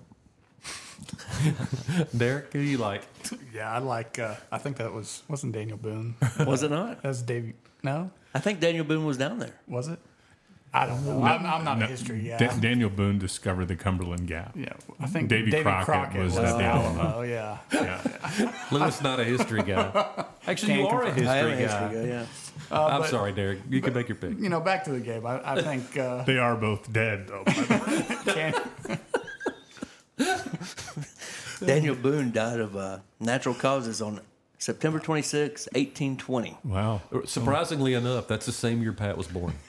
Derek, who do you like? Yeah, I like. I think that wasn't Daniel Boone. Was it not? That's Davey. No, I think Daniel Boone was down there. was it? I don't know. I'm not a history guy. Daniel Boone discovered the Cumberland Gap. Yeah, I think Davy Davy Crockett was was that the Alamo. Alamo. Yeah. Yeah. Lewis not a history guy. Actually, Can't you are a confirm. I am history a guy. history guy, yeah. I'm but- sorry, Derek. You can make your pick. You know, back to the game. I think They are both dead, though. by the way. can't, Daniel Boone died of natural causes on September 26, 1820. Wow. Surprisingly enough, that's the same year Pat was born.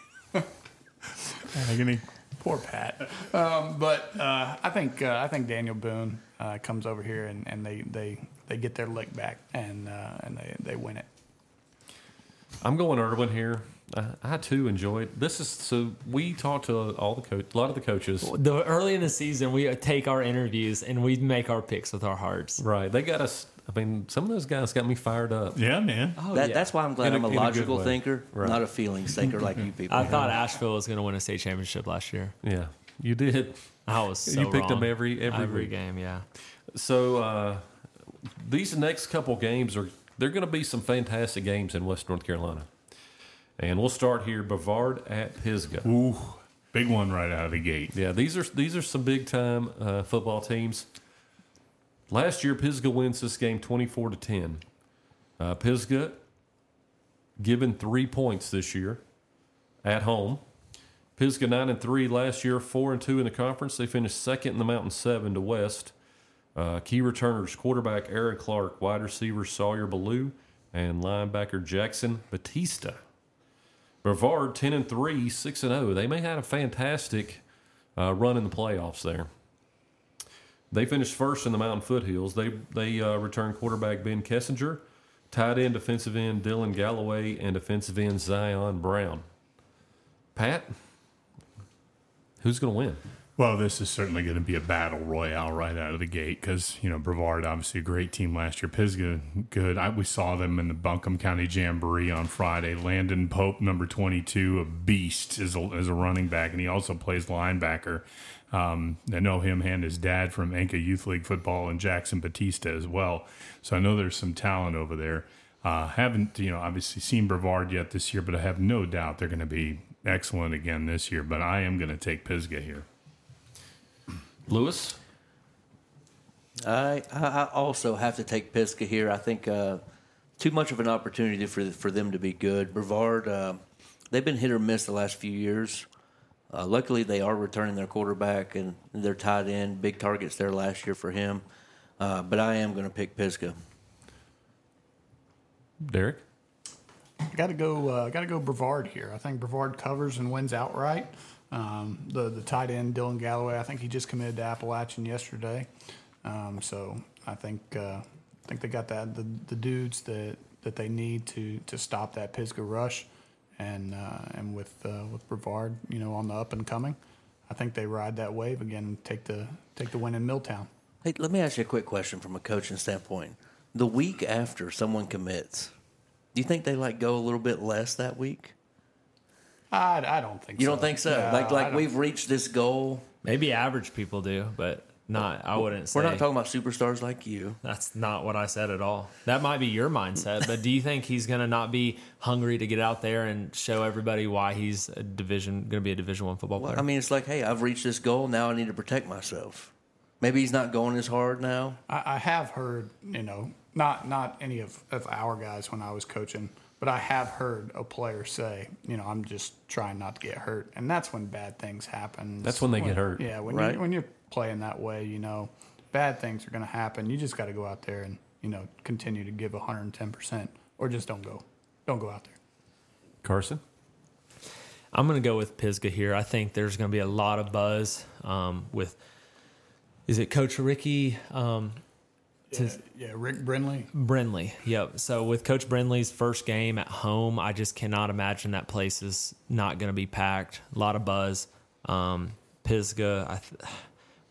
Agony. poor Pat. But I think Daniel Boone comes over here and they get their lick back and they win it. I'm going Irwin here. I too enjoyed this. So we talked to a lot of the coaches. Early in the season, we take our interviews and we make our picks with our hearts. Right, they got us. I mean, some of those guys got me fired up. Yeah, man. Oh, That's why I'm glad In a I'm a good logical way. thinker, Right. not a feelings thinker like you people. I thought Asheville was going to win a state championship last year. Yeah, you did. I was so You picked wrong. them every week. game. Yeah. So these next couple games they're going to be some fantastic games in West North Carolina, and we'll start here. Brevard at Pisgah. Ooh, big one right out of the gate. Yeah, these are some big time football teams. Last year, Pisgah wins this game 24-10. Pisgah given 3 points this year at home. Pisgah 9-3 last year, 4-2 in the conference. They finished second in the Mountain 7 to West. Key returners: quarterback Aaron Clark, wide receiver Sawyer Ballou, and linebacker Jackson Batista. Brevard 10-3, 6-0. They may have a fantastic run in the playoffs there. They finished first in the Mountain Foothills. They returned quarterback Ben Kessinger, tight end, defensive end Dylan Galloway, and defensive end Zion Brown. Pat, who's going to win? Well, this is certainly going to be a battle royale right out of the gate because, Brevard, obviously a great team last year. Pisgah, good. We saw them in the Buncombe County Jamboree on Friday. Landon Pope, number 22, a beast as a running back, and he also plays linebacker. I know him and his dad from Enka Youth League football, and Jackson Batista as well. So I know there's some talent over there. Haven't, obviously seen Brevard yet this year, but I have no doubt they're going to be excellent again this year. But I am going to take Pisgah here. Lewis? I also have to take Pisgah here. I think too much of an opportunity for them to be good. Brevard, they've been hit or miss the last few years. Luckily, they are returning their quarterback and their tight end. Big targets there last year for him. But I am going to pick Pisgah. Derek? Got to go Brevard here. I think Brevard covers and wins outright. The tight end Dylan Galloway, I think he just committed to Appalachian yesterday. So I think they got the dudes that they need to stop that Pisgah rush, and with Brevard, on the up and coming, I think they ride that wave again and take the win in Milltown. Hey, let me ask you a quick question from a coaching standpoint. The week after someone commits, do you think they go a little bit less that week? I don't think so. You don't think so? No, I don't. We've reached this goal. Maybe average people do, but not. I wouldn't say. We're not talking about superstars like you. That's not what I said at all. That might be your mindset, but do you think he's going to not be hungry to get out there and show everybody why he's going to be a Division I football player? I mean, it's like, hey, I've reached this goal. Now I need to protect myself. Maybe he's not going as hard now. I have heard, not any of our guys when I was coaching, but I have heard a player say, I'm just trying not to get hurt, and that's when bad things happen. That's when they get hurt. Yeah, Right. when you're playing that way, bad things are going to happen. You just got to go out there and continue to give 110%, or just don't go out there. Carson? I'm going to go with Pisgah here. I think there's going to be a lot of buzz with. Is it Coach Ricky? Rick Brindley. Brindley, yep. So with Coach Brindley's first game at home, I just cannot imagine that place is not going to be packed. A lot of buzz. Pisgah,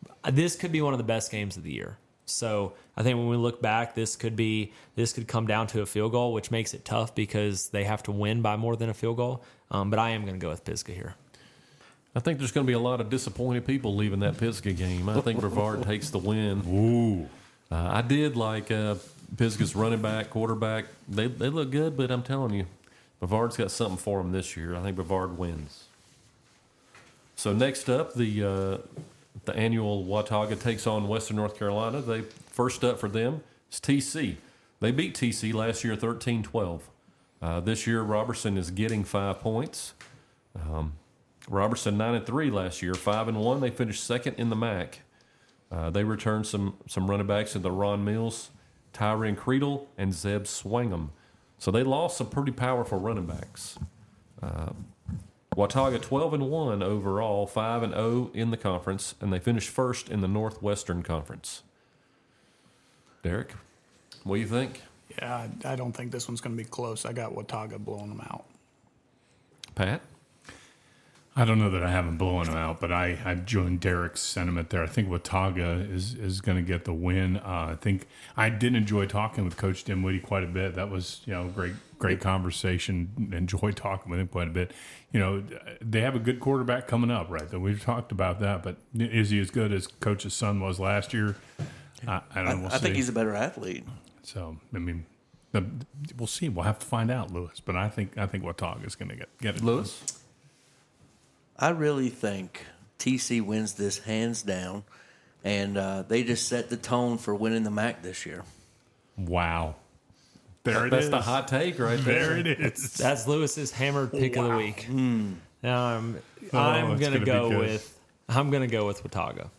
this could be one of the best games of the year. So I think when we look back, this could come down to a field goal, which makes it tough because they have to win by more than a field goal. But I am going to go with Pisgah here. I think there's going to be a lot of disappointed people leaving that Pisgah game. I think Brevard takes the win. Ooh. I did like Pisgah's running back, quarterback. They look good, but I'm telling you, Brevard's got something for them this year. I think Brevard wins. So next up, the annual Watauga takes on Western North Carolina. First up for them is TC. They beat TC last year 13-12. This year, Robertson is getting 5 points. Robertson 9-3 last year, 5-1. They finished second in the MAC. They returned some running backs into Ron Mills, Tyron Creedle, and Zeb Swangham. So they lost some pretty powerful running backs. Watauga 12-1 overall, 5-0 in the conference, and they finished first in the Northwestern Conference. Derek, what do you think? Yeah, I don't think this one's going to be close. I got Watauga blowing them out. Pat? I don't know that I haven't blown them out, but I joined Derek's sentiment there. I think Watauga is going to get the win. I think I did enjoy talking with Coach Dinwiddie quite a bit. That was great conversation. Enjoyed talking with him quite a bit. They have a good quarterback coming up, right? We've talked about that, but is he as good as Coach's son was last year? I don't know. We'll see. I think he's a better athlete. So I mean, we'll see. We'll have to find out, Lewis. But I think Watauga is going to get it. Lewis? I really think TC wins this hands down, and they just set the tone for winning the MAC this year. Wow. That's the hot take right there. There it is. That's Lewis's hammered pick of the week. I'm gonna go with Watauga.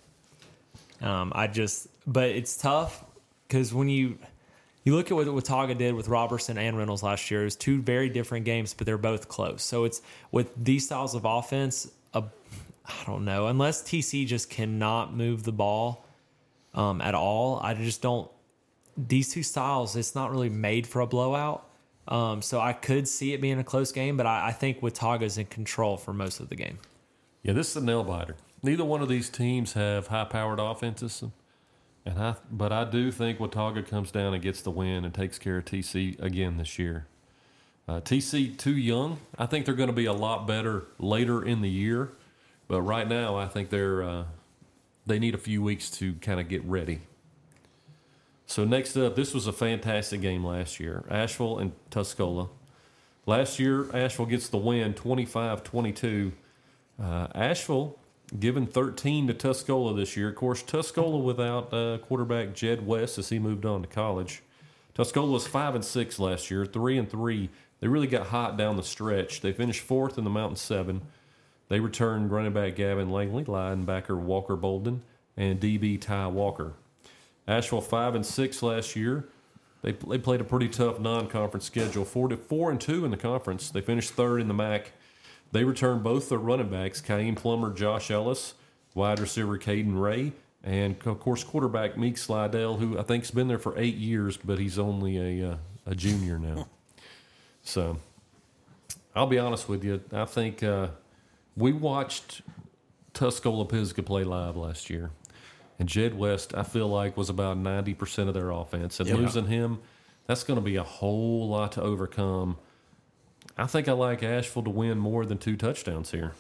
But it's tough because when you look at what Watauga did with Robertson and Reynolds last year, it was two very different games, but they're both close. So it's with these styles of offense, I don't know, unless TC just cannot move the ball at all. I just don't. These two styles, it's not really made for a blowout. So I could see it being a close game, but I think Watauga's in control for most of the game. Yeah, this is a nail biter. Neither one of these teams have high-powered offenses, but I do think Watauga comes down and gets the win and takes care of TC again this year. TC too young. I think they're going to be a lot better later in the year, but right now I think they need a few weeks to kind of get ready. So next up, this was a fantastic game last year, Asheville and Tuscola. Last year, Asheville gets the win, 25-22. Asheville given 13 to Tuscola this year. Of course, Tuscola without quarterback Jed West as he moved on to college. Tuscola was 5-6 last year, 3-3. They really got hot down the stretch. They finished fourth in the Mountain 7. They returned running back Gavin Langley, linebacker Walker Bolden, and DB Ty Walker. Asheville 5-6 last year. They played a pretty tough non-conference schedule, 4-2 in the conference. They finished third in the MAC. They returned both their running backs, Kaim Plummer, Josh Ellis, wide receiver Caden Ray, and of course quarterback Meek Slidell, who I think has been there for 8 years, but he's only a junior now. So I'll be honest with you. I think we watched Tuscola Pisgah play live last year. And Jed West, I feel like, was about 90% of their offense. And losing him, that's going to be a whole lot to overcome. I think I like Asheville to win more than 2 touchdowns here.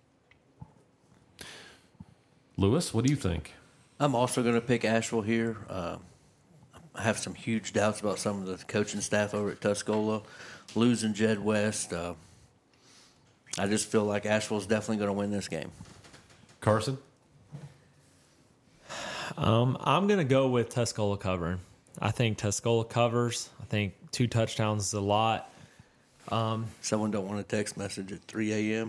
Lewis, what do you think? I'm also going to pick Asheville here. I have some huge doubts about some of the coaching staff over at Tuscola. Losing Jed West, I just feel like Asheville's definitely going to win this game. Carson? I'm going to go with Tuscola covering. I think Tuscola covers. I think 2 touchdowns is a lot. Someone don't want a text message at 3 a.m.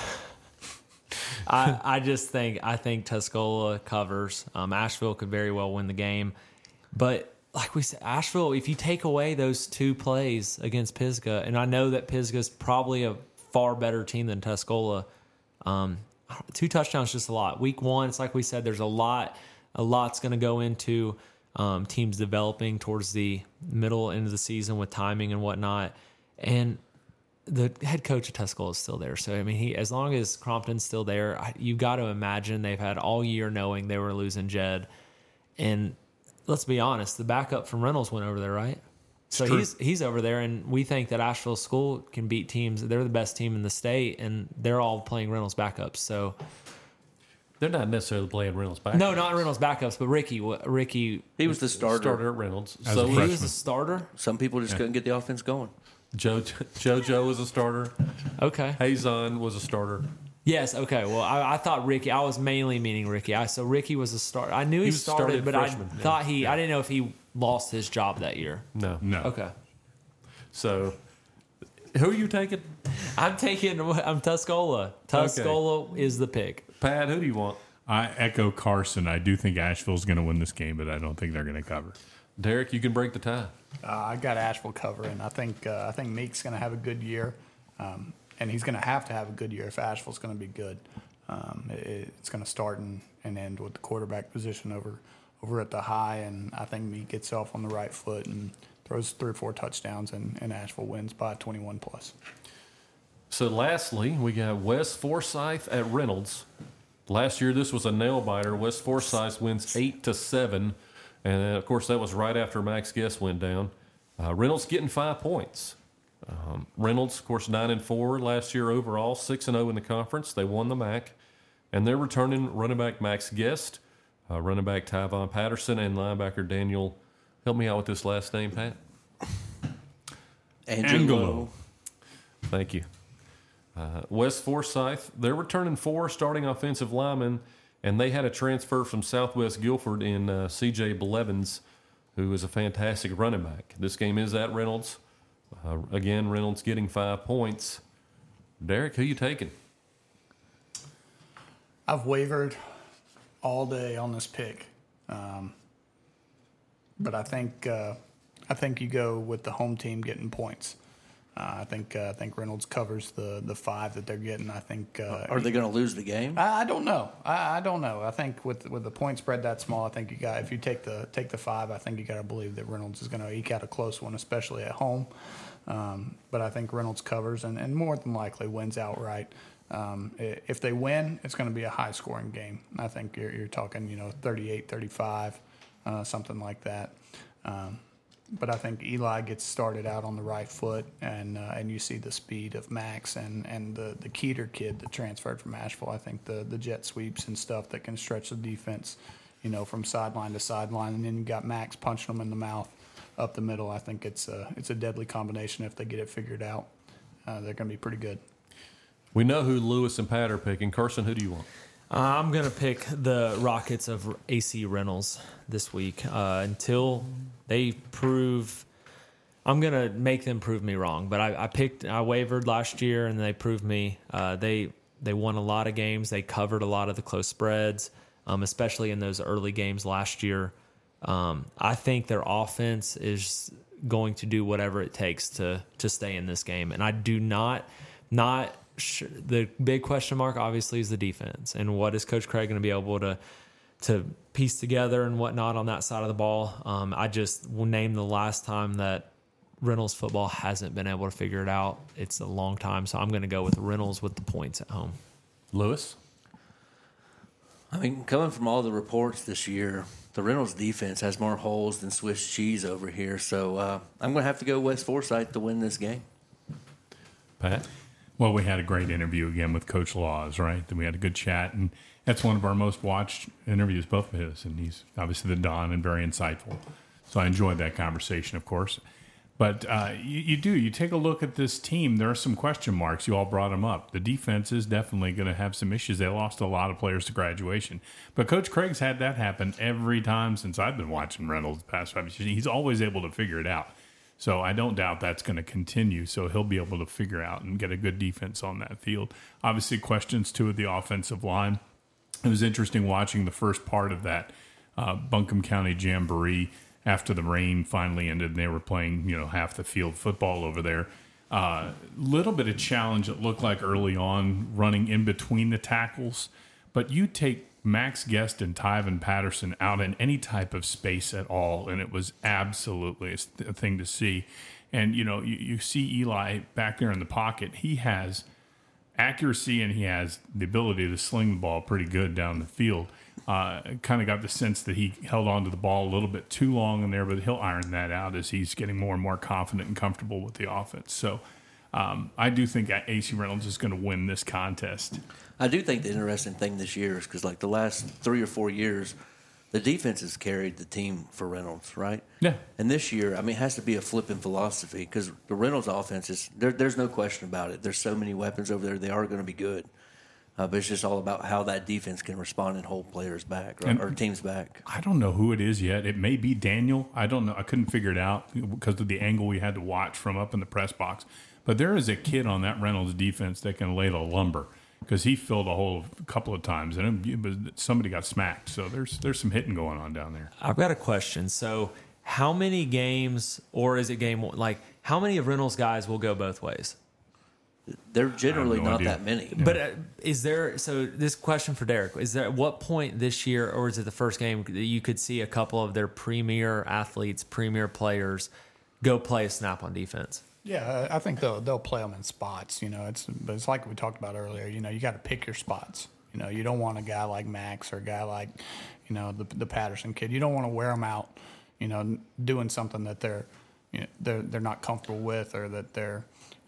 I think Tuscola covers. Asheville could very well win the game. But like we said, Asheville, if you take away those 2 plays against Pisgah, and I know that Pisgah's probably a far better team than Tuscola, 2 touchdowns is just a lot. Week 1, it's like we said, there's a lot's going to go into teams developing towards the middle end of the season with timing and whatnot. And the head coach of Tuscola is still there. So, I mean, as long as Crompton's still there, you got to imagine they've had all year knowing they were losing Jed. And let's be honest, the backup from Reynolds went over there, right? So he's over there, and we think that Asheville School can beat teams. They're the best team in the state, and they're all playing Reynolds backups. So They're not necessarily playing Reynolds back. no, not Reynolds backups, but Ricky. He was the starter. At Reynolds. As So a He freshman. was the starter. Some people just couldn't get the offense going. JoJo was a starter. Okay. Hazon was a starter. Yes. Okay. Well, I thought Ricky. I was mainly meaning Ricky. So Ricky was a starter. I knew he was started, started but freshman. I thought I didn't know if he lost his job that year. No. Okay. So, who are you taking? I'm Tuscola. Tuscola is the pick. Pat, who do you want? I echo Carson. I do think Asheville's going to win this game, but I don't think they're going to cover. Derek, you can break the tie. I got Asheville covering. I think Meek's going to have a good year, and he's going to have a good year if Asheville's going to be good. It's going to start and end with the quarterback position over at the high, and I think Meek gets off on the right foot and throws 3 or 4 touchdowns, and Asheville wins by 21 plus. So, lastly, we got West Forsyth at Reynolds. Last year, this was a nail biter. West Forsyth wins 8-7, and of course, that was right after Max Guest went down. Reynolds getting 5 points. Reynolds, of course, 9-4 last year overall, 6-0 in the conference. They won the MAC, and they're returning running back Max Guest, running back Tyvon Patterson, and linebacker Daniel. Help me out with this last name, Pat. Angelo. Thank you. West Forsyth, they're returning 4 starting offensive linemen, and they had a transfer from Southwest Guilford in C.J. Blevins, who is a fantastic running back. This game is at Reynolds. Again, Reynolds getting 5 points. Derek, who you taking? I've wavered all day on this pick, but I think you go with the home team getting points. I think Reynolds covers the 5 that they're getting. I think. Are they going to lose the game? I don't know. I don't know. I think with the point spread that small, I think if you take the 5, I think you got to believe that Reynolds is going to eke out a close one, especially at home. But I think Reynolds covers and more than likely wins outright. If they win, it's going to be a high scoring game. I think you're talking 38-35, something like that. But I think Eli gets started out on the right foot, and you see the speed of Max and the Keeter kid that transferred from Asheville. I think the jet sweeps and stuff that can stretch the defense, from sideline to sideline, and then you got Max punching them in the mouth up the middle. I think it's a deadly combination if they get it figured out. They're going to be pretty good. We know who Lewis and Pat are picking. Carson, who do you want? I'm going to pick the Rockets of AC Reynolds this week until they prove. I'm going to make them prove me wrong, but I wavered last year and they proved me. They won a lot of games. They covered a lot of the close spreads, especially in those early games last year. I think their offense is going to do whatever it takes to stay in this game, and I do not. The big question mark obviously is the defense, and what is Coach Craig going to be able to piece together and whatnot on that side of the ball. I just will name the last time that Reynolds football hasn't been able to figure it out. It's a long time, so I'm going to go with Reynolds with the points at home. Lewis? I mean, coming from all the reports this year, the Reynolds defense has more holes than Swiss cheese over here. So I'm going to have to go West Forsyth to win this game. Pat? Well, we had a great interview again with Coach Laws, right? And we had a good chat, and that's one of our most watched interviews, both of his. And he's obviously the Don and very insightful. So I enjoyed that conversation, of course. But you take a look at this team. There are some question marks. You all brought them up. The defense is definitely going to have some issues. They lost a lot of players to graduation. But Coach Craig's had that happen every time since I've been watching Reynolds the past 5 years. He's always able to figure it out. So I don't doubt that's going to continue. So he'll be able to figure out and get a good defense on that field. Obviously, questions, too, of the offensive line. It was interesting watching the first part of that Buncombe County Jamboree after the rain finally ended and they were playing, half the field football over there. Little bit of challenge it looked like early on running in between the tackles. But you take Max Guest and Tyvon Patterson out in any type of space at all, and it was absolutely a thing to see. And, you see Eli back there in the pocket. He has accuracy and he has the ability to sling the ball pretty good down the field. Kind of got the sense that he held on to the ball a little bit too long in there, but he'll iron that out as he's getting more and more confident and comfortable with the offense. So I do think AC Reynolds is going to win this contest. I do think the interesting thing this year is because, like, the last 3 or 4 years, the defense has carried the team for Reynolds, right? Yeah. And this year, it has to be a flip in philosophy because the Reynolds offense is there's no question about it. There's so many weapons over there; they are going to be good. But it's just all about how that defense can respond and hold players back or teams back. I don't know who it is yet. It may be Daniel. I don't know. I couldn't figure it out because of the angle we had to watch from up in the press box. But there is a kid on that Reynolds defense that can lay the lumber because he filled a hole a couple of times and somebody got smacked. So there's some hitting going on down there. I've got a question. So how many games, or is it game one? Like, how many of Reynolds' guys will go both ways? They're generally no not idea. that many. But is there, so this question for Derek, is there at what point this year, or is it the first game, that you could see a couple of their premier athletes, premier players go play a snap on defense? Yeah, I think they'll play them in spots. But it's like we talked about earlier. You got to pick your spots. You don't want a guy like Max or a guy like, the Patterson kid. You don't want to wear them out, doing something that they're not comfortable with, or that they're,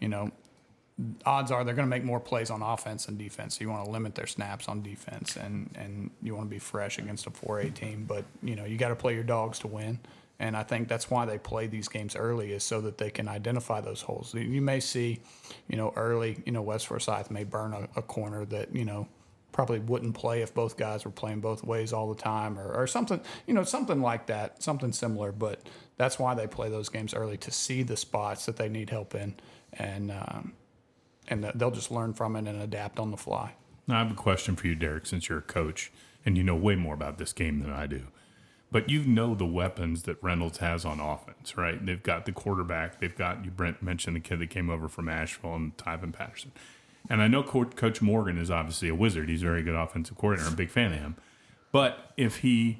odds are they're going to make more plays on offense than defense. So you want to limit their snaps on defense, and you want to be fresh against a 4A team. But you got to play your dogs to win. And I think that's why they play these games early, is so that they can identify those holes. You may see, early, West Forsyth may burn a corner that, probably wouldn't play if both guys were playing both ways all the time, or something, something like that, something similar. But that's why they play those games early, to see the spots that they need help in, and they'll just learn from it and adapt on the fly. Now, I have a question for you, Derek, since you're a coach and you know way more about this game than I do. But you know the weapons that Reynolds has on offense, right? They've got the quarterback. They've got, Brent mentioned the kid that came over from Asheville, and Tyvin Patterson. And I know Coach Morgan is obviously a wizard. He's a very good offensive coordinator. I'm a big fan of him. But if he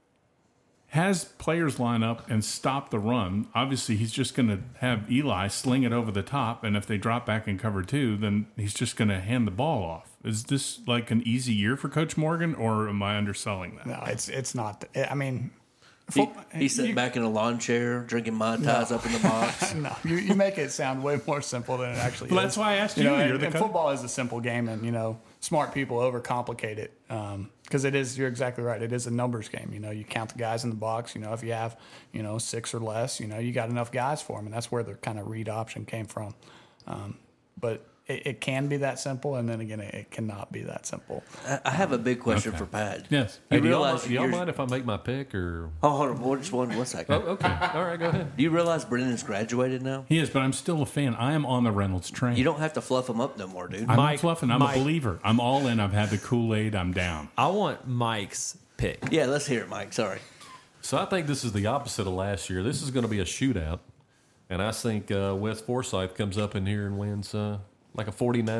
has players line up and stop the run, obviously he's just going to have Eli sling it over the top. And if they drop back in cover two, then he's just going to hand the ball off. Is this like an easy year for Coach Morgan, or am I underselling that? No, it's not. I mean, He's sitting back in a lawn chair drinking Mai Tais up in the box. No, you make it sound way more simple than it actually Well, is. that's why I asked you. And, You're the and coach. football is a simple game, and smart people overcomplicate it, because it is. You're exactly right. It is a numbers game. You count the guys in the box. If you have 6 or less, you got enough guys for them, and that's where the kind of read option came from. But it can be that simple, and then again, it cannot be that simple. I have a big question for Pat. Yes. You Hey, do realize y'all mind if I make my pick, or? Oh, hold on, just one second. Oh, okay. All right, go ahead. Do you realize Brennan's graduated now? He is, but I'm still a fan. I am on the Reynolds train. You don't have to fluff him up no more, dude. I'm Mike- not fluffing. I'm Mike- a believer. I'm all in. I've had the Kool-Aid. I'm down. I want Mike's pick. Yeah, let's hear it, Mike. Sorry. So I think this is the opposite of last year. This is going to be a shootout, and I think West Forsyth comes up in here and wins like a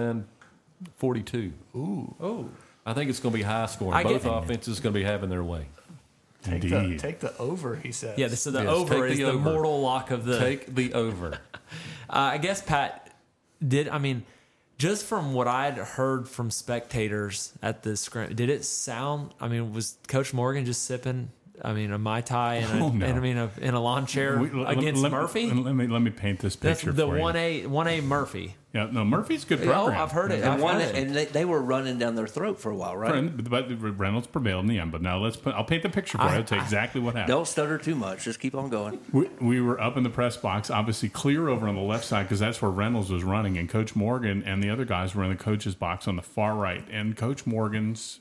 49-42. Ooh. Oh. I think it's going to be high scoring. I Both get- offenses going to be having their way. Indeed. Take the over, he says. Yeah, so the Yes, over take is the the over. mortal lock of the. Take the over. I guess Pat did. I mean, just from what I'd heard from spectators at the scrim, did it sound? I mean, was Coach Morgan just sipping? I mean, a Mai Tai and Oh, no. in a lawn chair against Murphy. Let me paint this That's picture the for you. 1A Murphy. Yeah, no, Murphy's a good Oh, program. I've heard it. And, I've one, heard it. and they were running down their throat for a while, right? But Reynolds prevailed in the end. But now I'll paint the picture for you. I'll tell you exactly what happened. Don't stutter too much. Just keep on going. We were up in the press box, obviously clear over on the left side because that's where Reynolds was running, and Coach Morgan and the other guys were in the coach's box on the far right. And Coach Morgan's,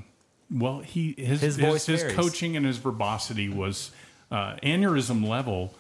his voice varies. coaching and his verbosity was aneurysm level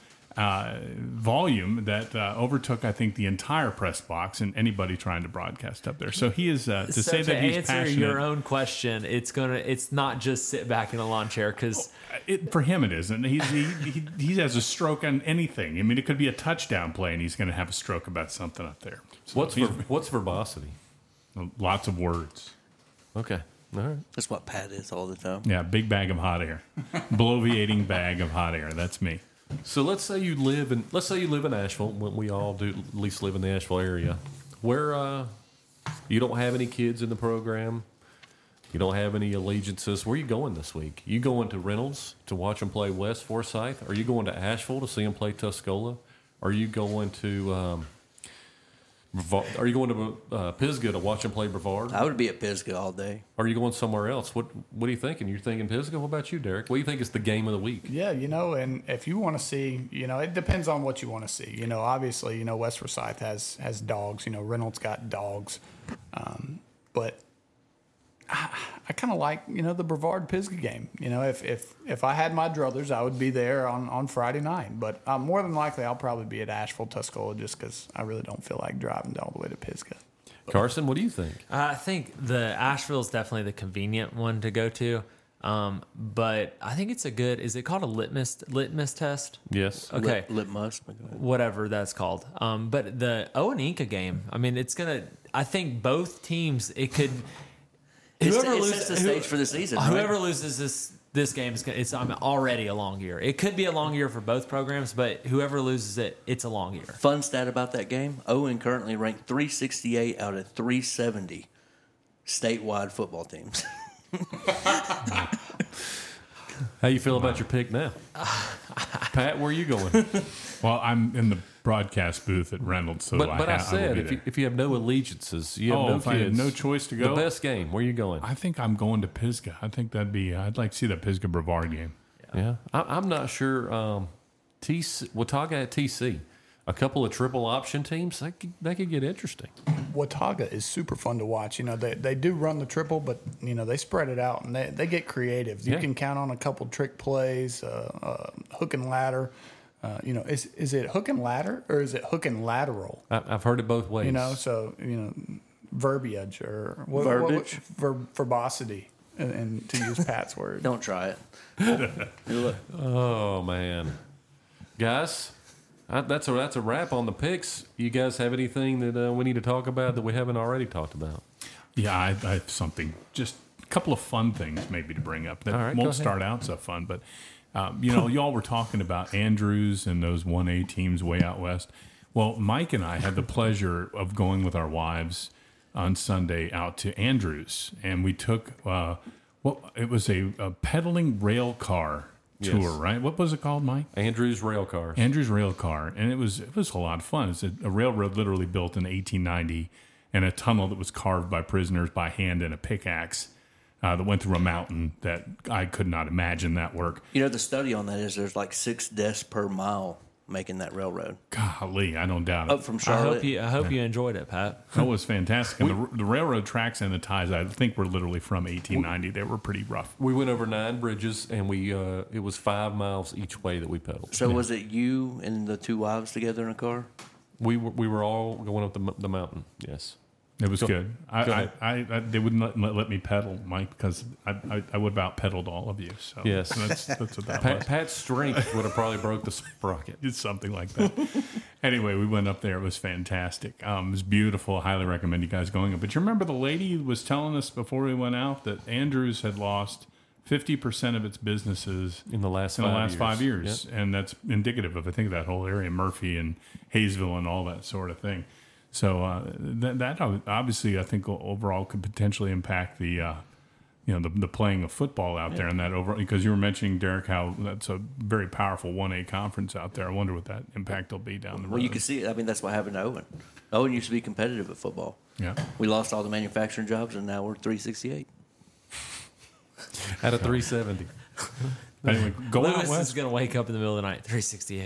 volume that overtook, I think, the entire press box and anybody trying to broadcast up there. So he is to say that he's answer passionate. your own question, it's not just sit back in a lawn chair because For him, it isn't. He he has a stroke on anything. I mean, it could be a touchdown play, and he's going to have a stroke about something up there. So What's verbosity? lots of words. Okay. All right. That's what Pat is all the time. Yeah, big bag of hot air, bloviating bag of hot air. That's me. So let's say you live in Asheville. When we all do at least live in the Asheville area, where you don't have any kids in the program, you don't have any allegiances. Where are you going this week? You going to Reynolds to watch them play West Forsyth? Are you going to Asheville to see them play Tuscola? Are you going to Pisgah to watch them play Brevard? I would be at Pisgah all day. Are you going somewhere else? What are you thinking? You're thinking Pisgah? What about you, Derek? What do you think is the game of the week? Yeah, and if you want to see, it depends on what you want to see. Obviously, West Forsyth has dogs. Reynolds got dogs. But I kind of like, the Brevard Pisgah game. If I had my druthers, I would be there on Friday night. But more than likely, I'll probably be at Asheville, Tuscola, just because I really don't feel like driving all the way to Pisgah. Carson, what do you think? I think the Asheville is definitely the convenient one to go to. But I think it's is it called a litmus test? Yes. Okay. Litmus. Whatever that's called. But the Owen Inca game, I mean, I think both teams, it could. It sets the stage for the season. Whoever loses this game it's already a long year. It could be a long year for both programs, but whoever loses it's a long year. Fun stat about that game: Owen currently ranked 368 out of 370 statewide football teams. How you feel about your pick now? Pat, where are you going? Well, I'm in the broadcast booth at Reynolds, so But I will said, be if you have no allegiances, you have no if I had kids, no choice to go, the best game, where are you going? I think I'm going to Pisgah. I think I'd like to see that Pisgah Brevard game. Yeah. I'm not sure. Watauga at TC. A couple of triple option teams, that could get interesting. Watauga is super fun to watch. They do run the triple, but they spread it out and they get creative. You can count on a couple trick plays, hook and ladder. Is it hook and ladder or is it hook and lateral? I've heard it both ways. Verbiage or Verbiage? verbosity, and to use Pat's word. Don't try it. Oh man, guys. That's a wrap on the picks. You guys have anything that we need to talk about that we haven't already talked about? Yeah, I have something. Just a couple of fun things maybe to bring up that All right, go won't ahead. start out so fun. But, y'all were talking about Andrews and those 1A teams way out west. Well, Mike and I had the pleasure of going with our wives on Sunday out to Andrews. And we took, it was a pedaling rail car tour, Yes. right? What was it called, Mike? Andrews Rail Cars. Andrews Rail Car, and it was a lot of fun. It's a railroad literally built in 1890, and a tunnel that was carved by prisoners by hand in a pickaxe that went through a mountain that I could not imagine that work. The study on that is there's like 6 deaths per mile making that railroad. Golly, I don't doubt it. Up from Charlotte. I hope you enjoyed it, Pat. That was fantastic. And the railroad tracks and the ties, I think, were literally from 1890. They were pretty rough. We went over 9 bridges, and it was 5 miles each way that we pedaled. So was it you and the 2 wives together in a car? We were all going up the mountain. Yes. It was good. ahead. They wouldn't let me pedal, Mike, because I would have out pedaled all of you. So Yes. that's what that was. Pat's strength would have probably broke the sprocket. It's something like that. Anyway, we went up there. It was fantastic. It was beautiful. I highly recommend you guys going up. But you remember the lady was telling us before we went out that Andrews had lost 50% of its businesses In the last 5 years. Yep. And that's indicative of, I think, that whole area, Murphy and Hayesville and all that sort of thing. So that obviously, I think, overall could potentially impact the playing of football out there, and that overall, because you were mentioning, Derek, how that's a very powerful 1A conference out there. I wonder what that impact will be down the road. Well, you can see it. I mean, that's what happened to Owen. Owen used to be competitive at football. Yeah. We lost all the manufacturing jobs, and now we're 368. Out of 370. Anyway, go out Lewis is west. going to wake up in the middle of the night,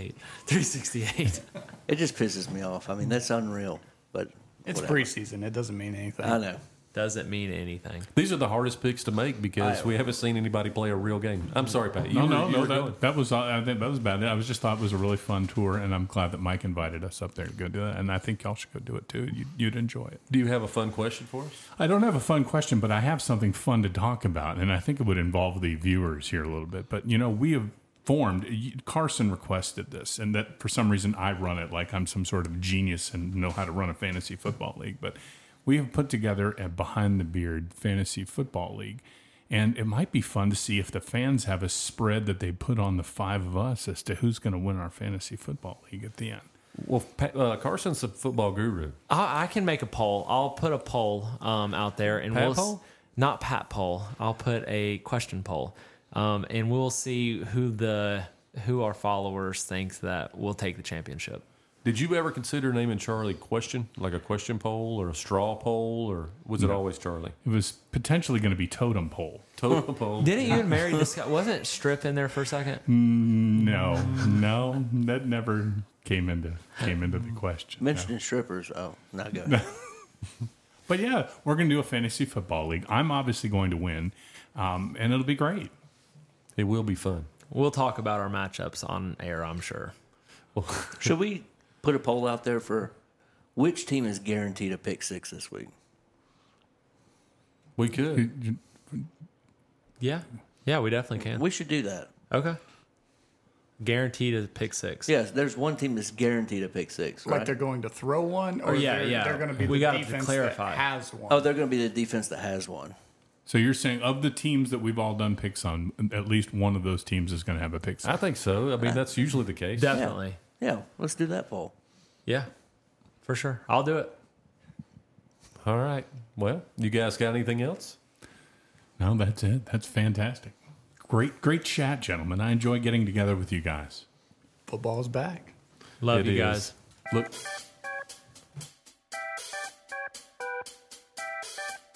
368. It just pisses me off. I mean, that's unreal. But It's whatever. preseason. It doesn't mean anything. I know. Doesn't mean anything. These are the hardest picks to make because we haven't seen anybody play a real game. I'm sorry, Pat. You were going. That was. I think that was bad. I was just thought it was a really fun tour, and I'm glad that Mike invited us up there to go do that. And I think y'all should go do it too. You'd enjoy it. Do you have a fun question for us? I don't have a fun question, but I have something fun to talk about, and I think it would involve the viewers here a little bit. But we have formed. Carson requested this, and that for some reason I run it like I'm some sort of genius and know how to run a fantasy football league. But we have put together a Behind the Beard fantasy football league, And it might be fun to see if the fans have a spread that they put on the five of us as to who's going to win our fantasy football league at the end. Well, Carson's a football guru. I can make a poll. I'll put a poll out there, and Pat poll? Not Pat poll. I'll put a question poll, and we'll see who our followers think that will take the championship. Did you ever consider naming Charlie Question, like a question poll or a straw poll, or was it always Charlie? It was potentially going to be totem pole. Total poll. Didn't you and Mary discuss? Wasn't Strip in there for a second? No, that never came into the question. Mentioning strippers. Oh, not good. But yeah, we're going to do a fantasy football league. I'm obviously going to win, and it'll be great. It will be fun. We'll talk about our matchups on air, I'm sure. Should we put a poll out there for which team is guaranteed a pick six this week? We could. Yeah, we definitely can. We should do that. Okay. Guaranteed a pick six. Yes, there's one team that's guaranteed a pick six, right? Like they're going to throw one, or they're going to be We the gotta defense clarify. that has one. Oh, they're going to be the defense that has one. So you're saying of the teams that we've all done picks on, at least one of those teams is going to have a pick. I think so. I mean, that's usually the case. Definitely. Yeah, let's do that poll. Yeah, for sure. I'll do it. All right. Well, you guys got anything else? No, that's it. That's fantastic. Great chat, gentlemen. I enjoy getting together with you guys. Football's back. Love It you is. guys. Look.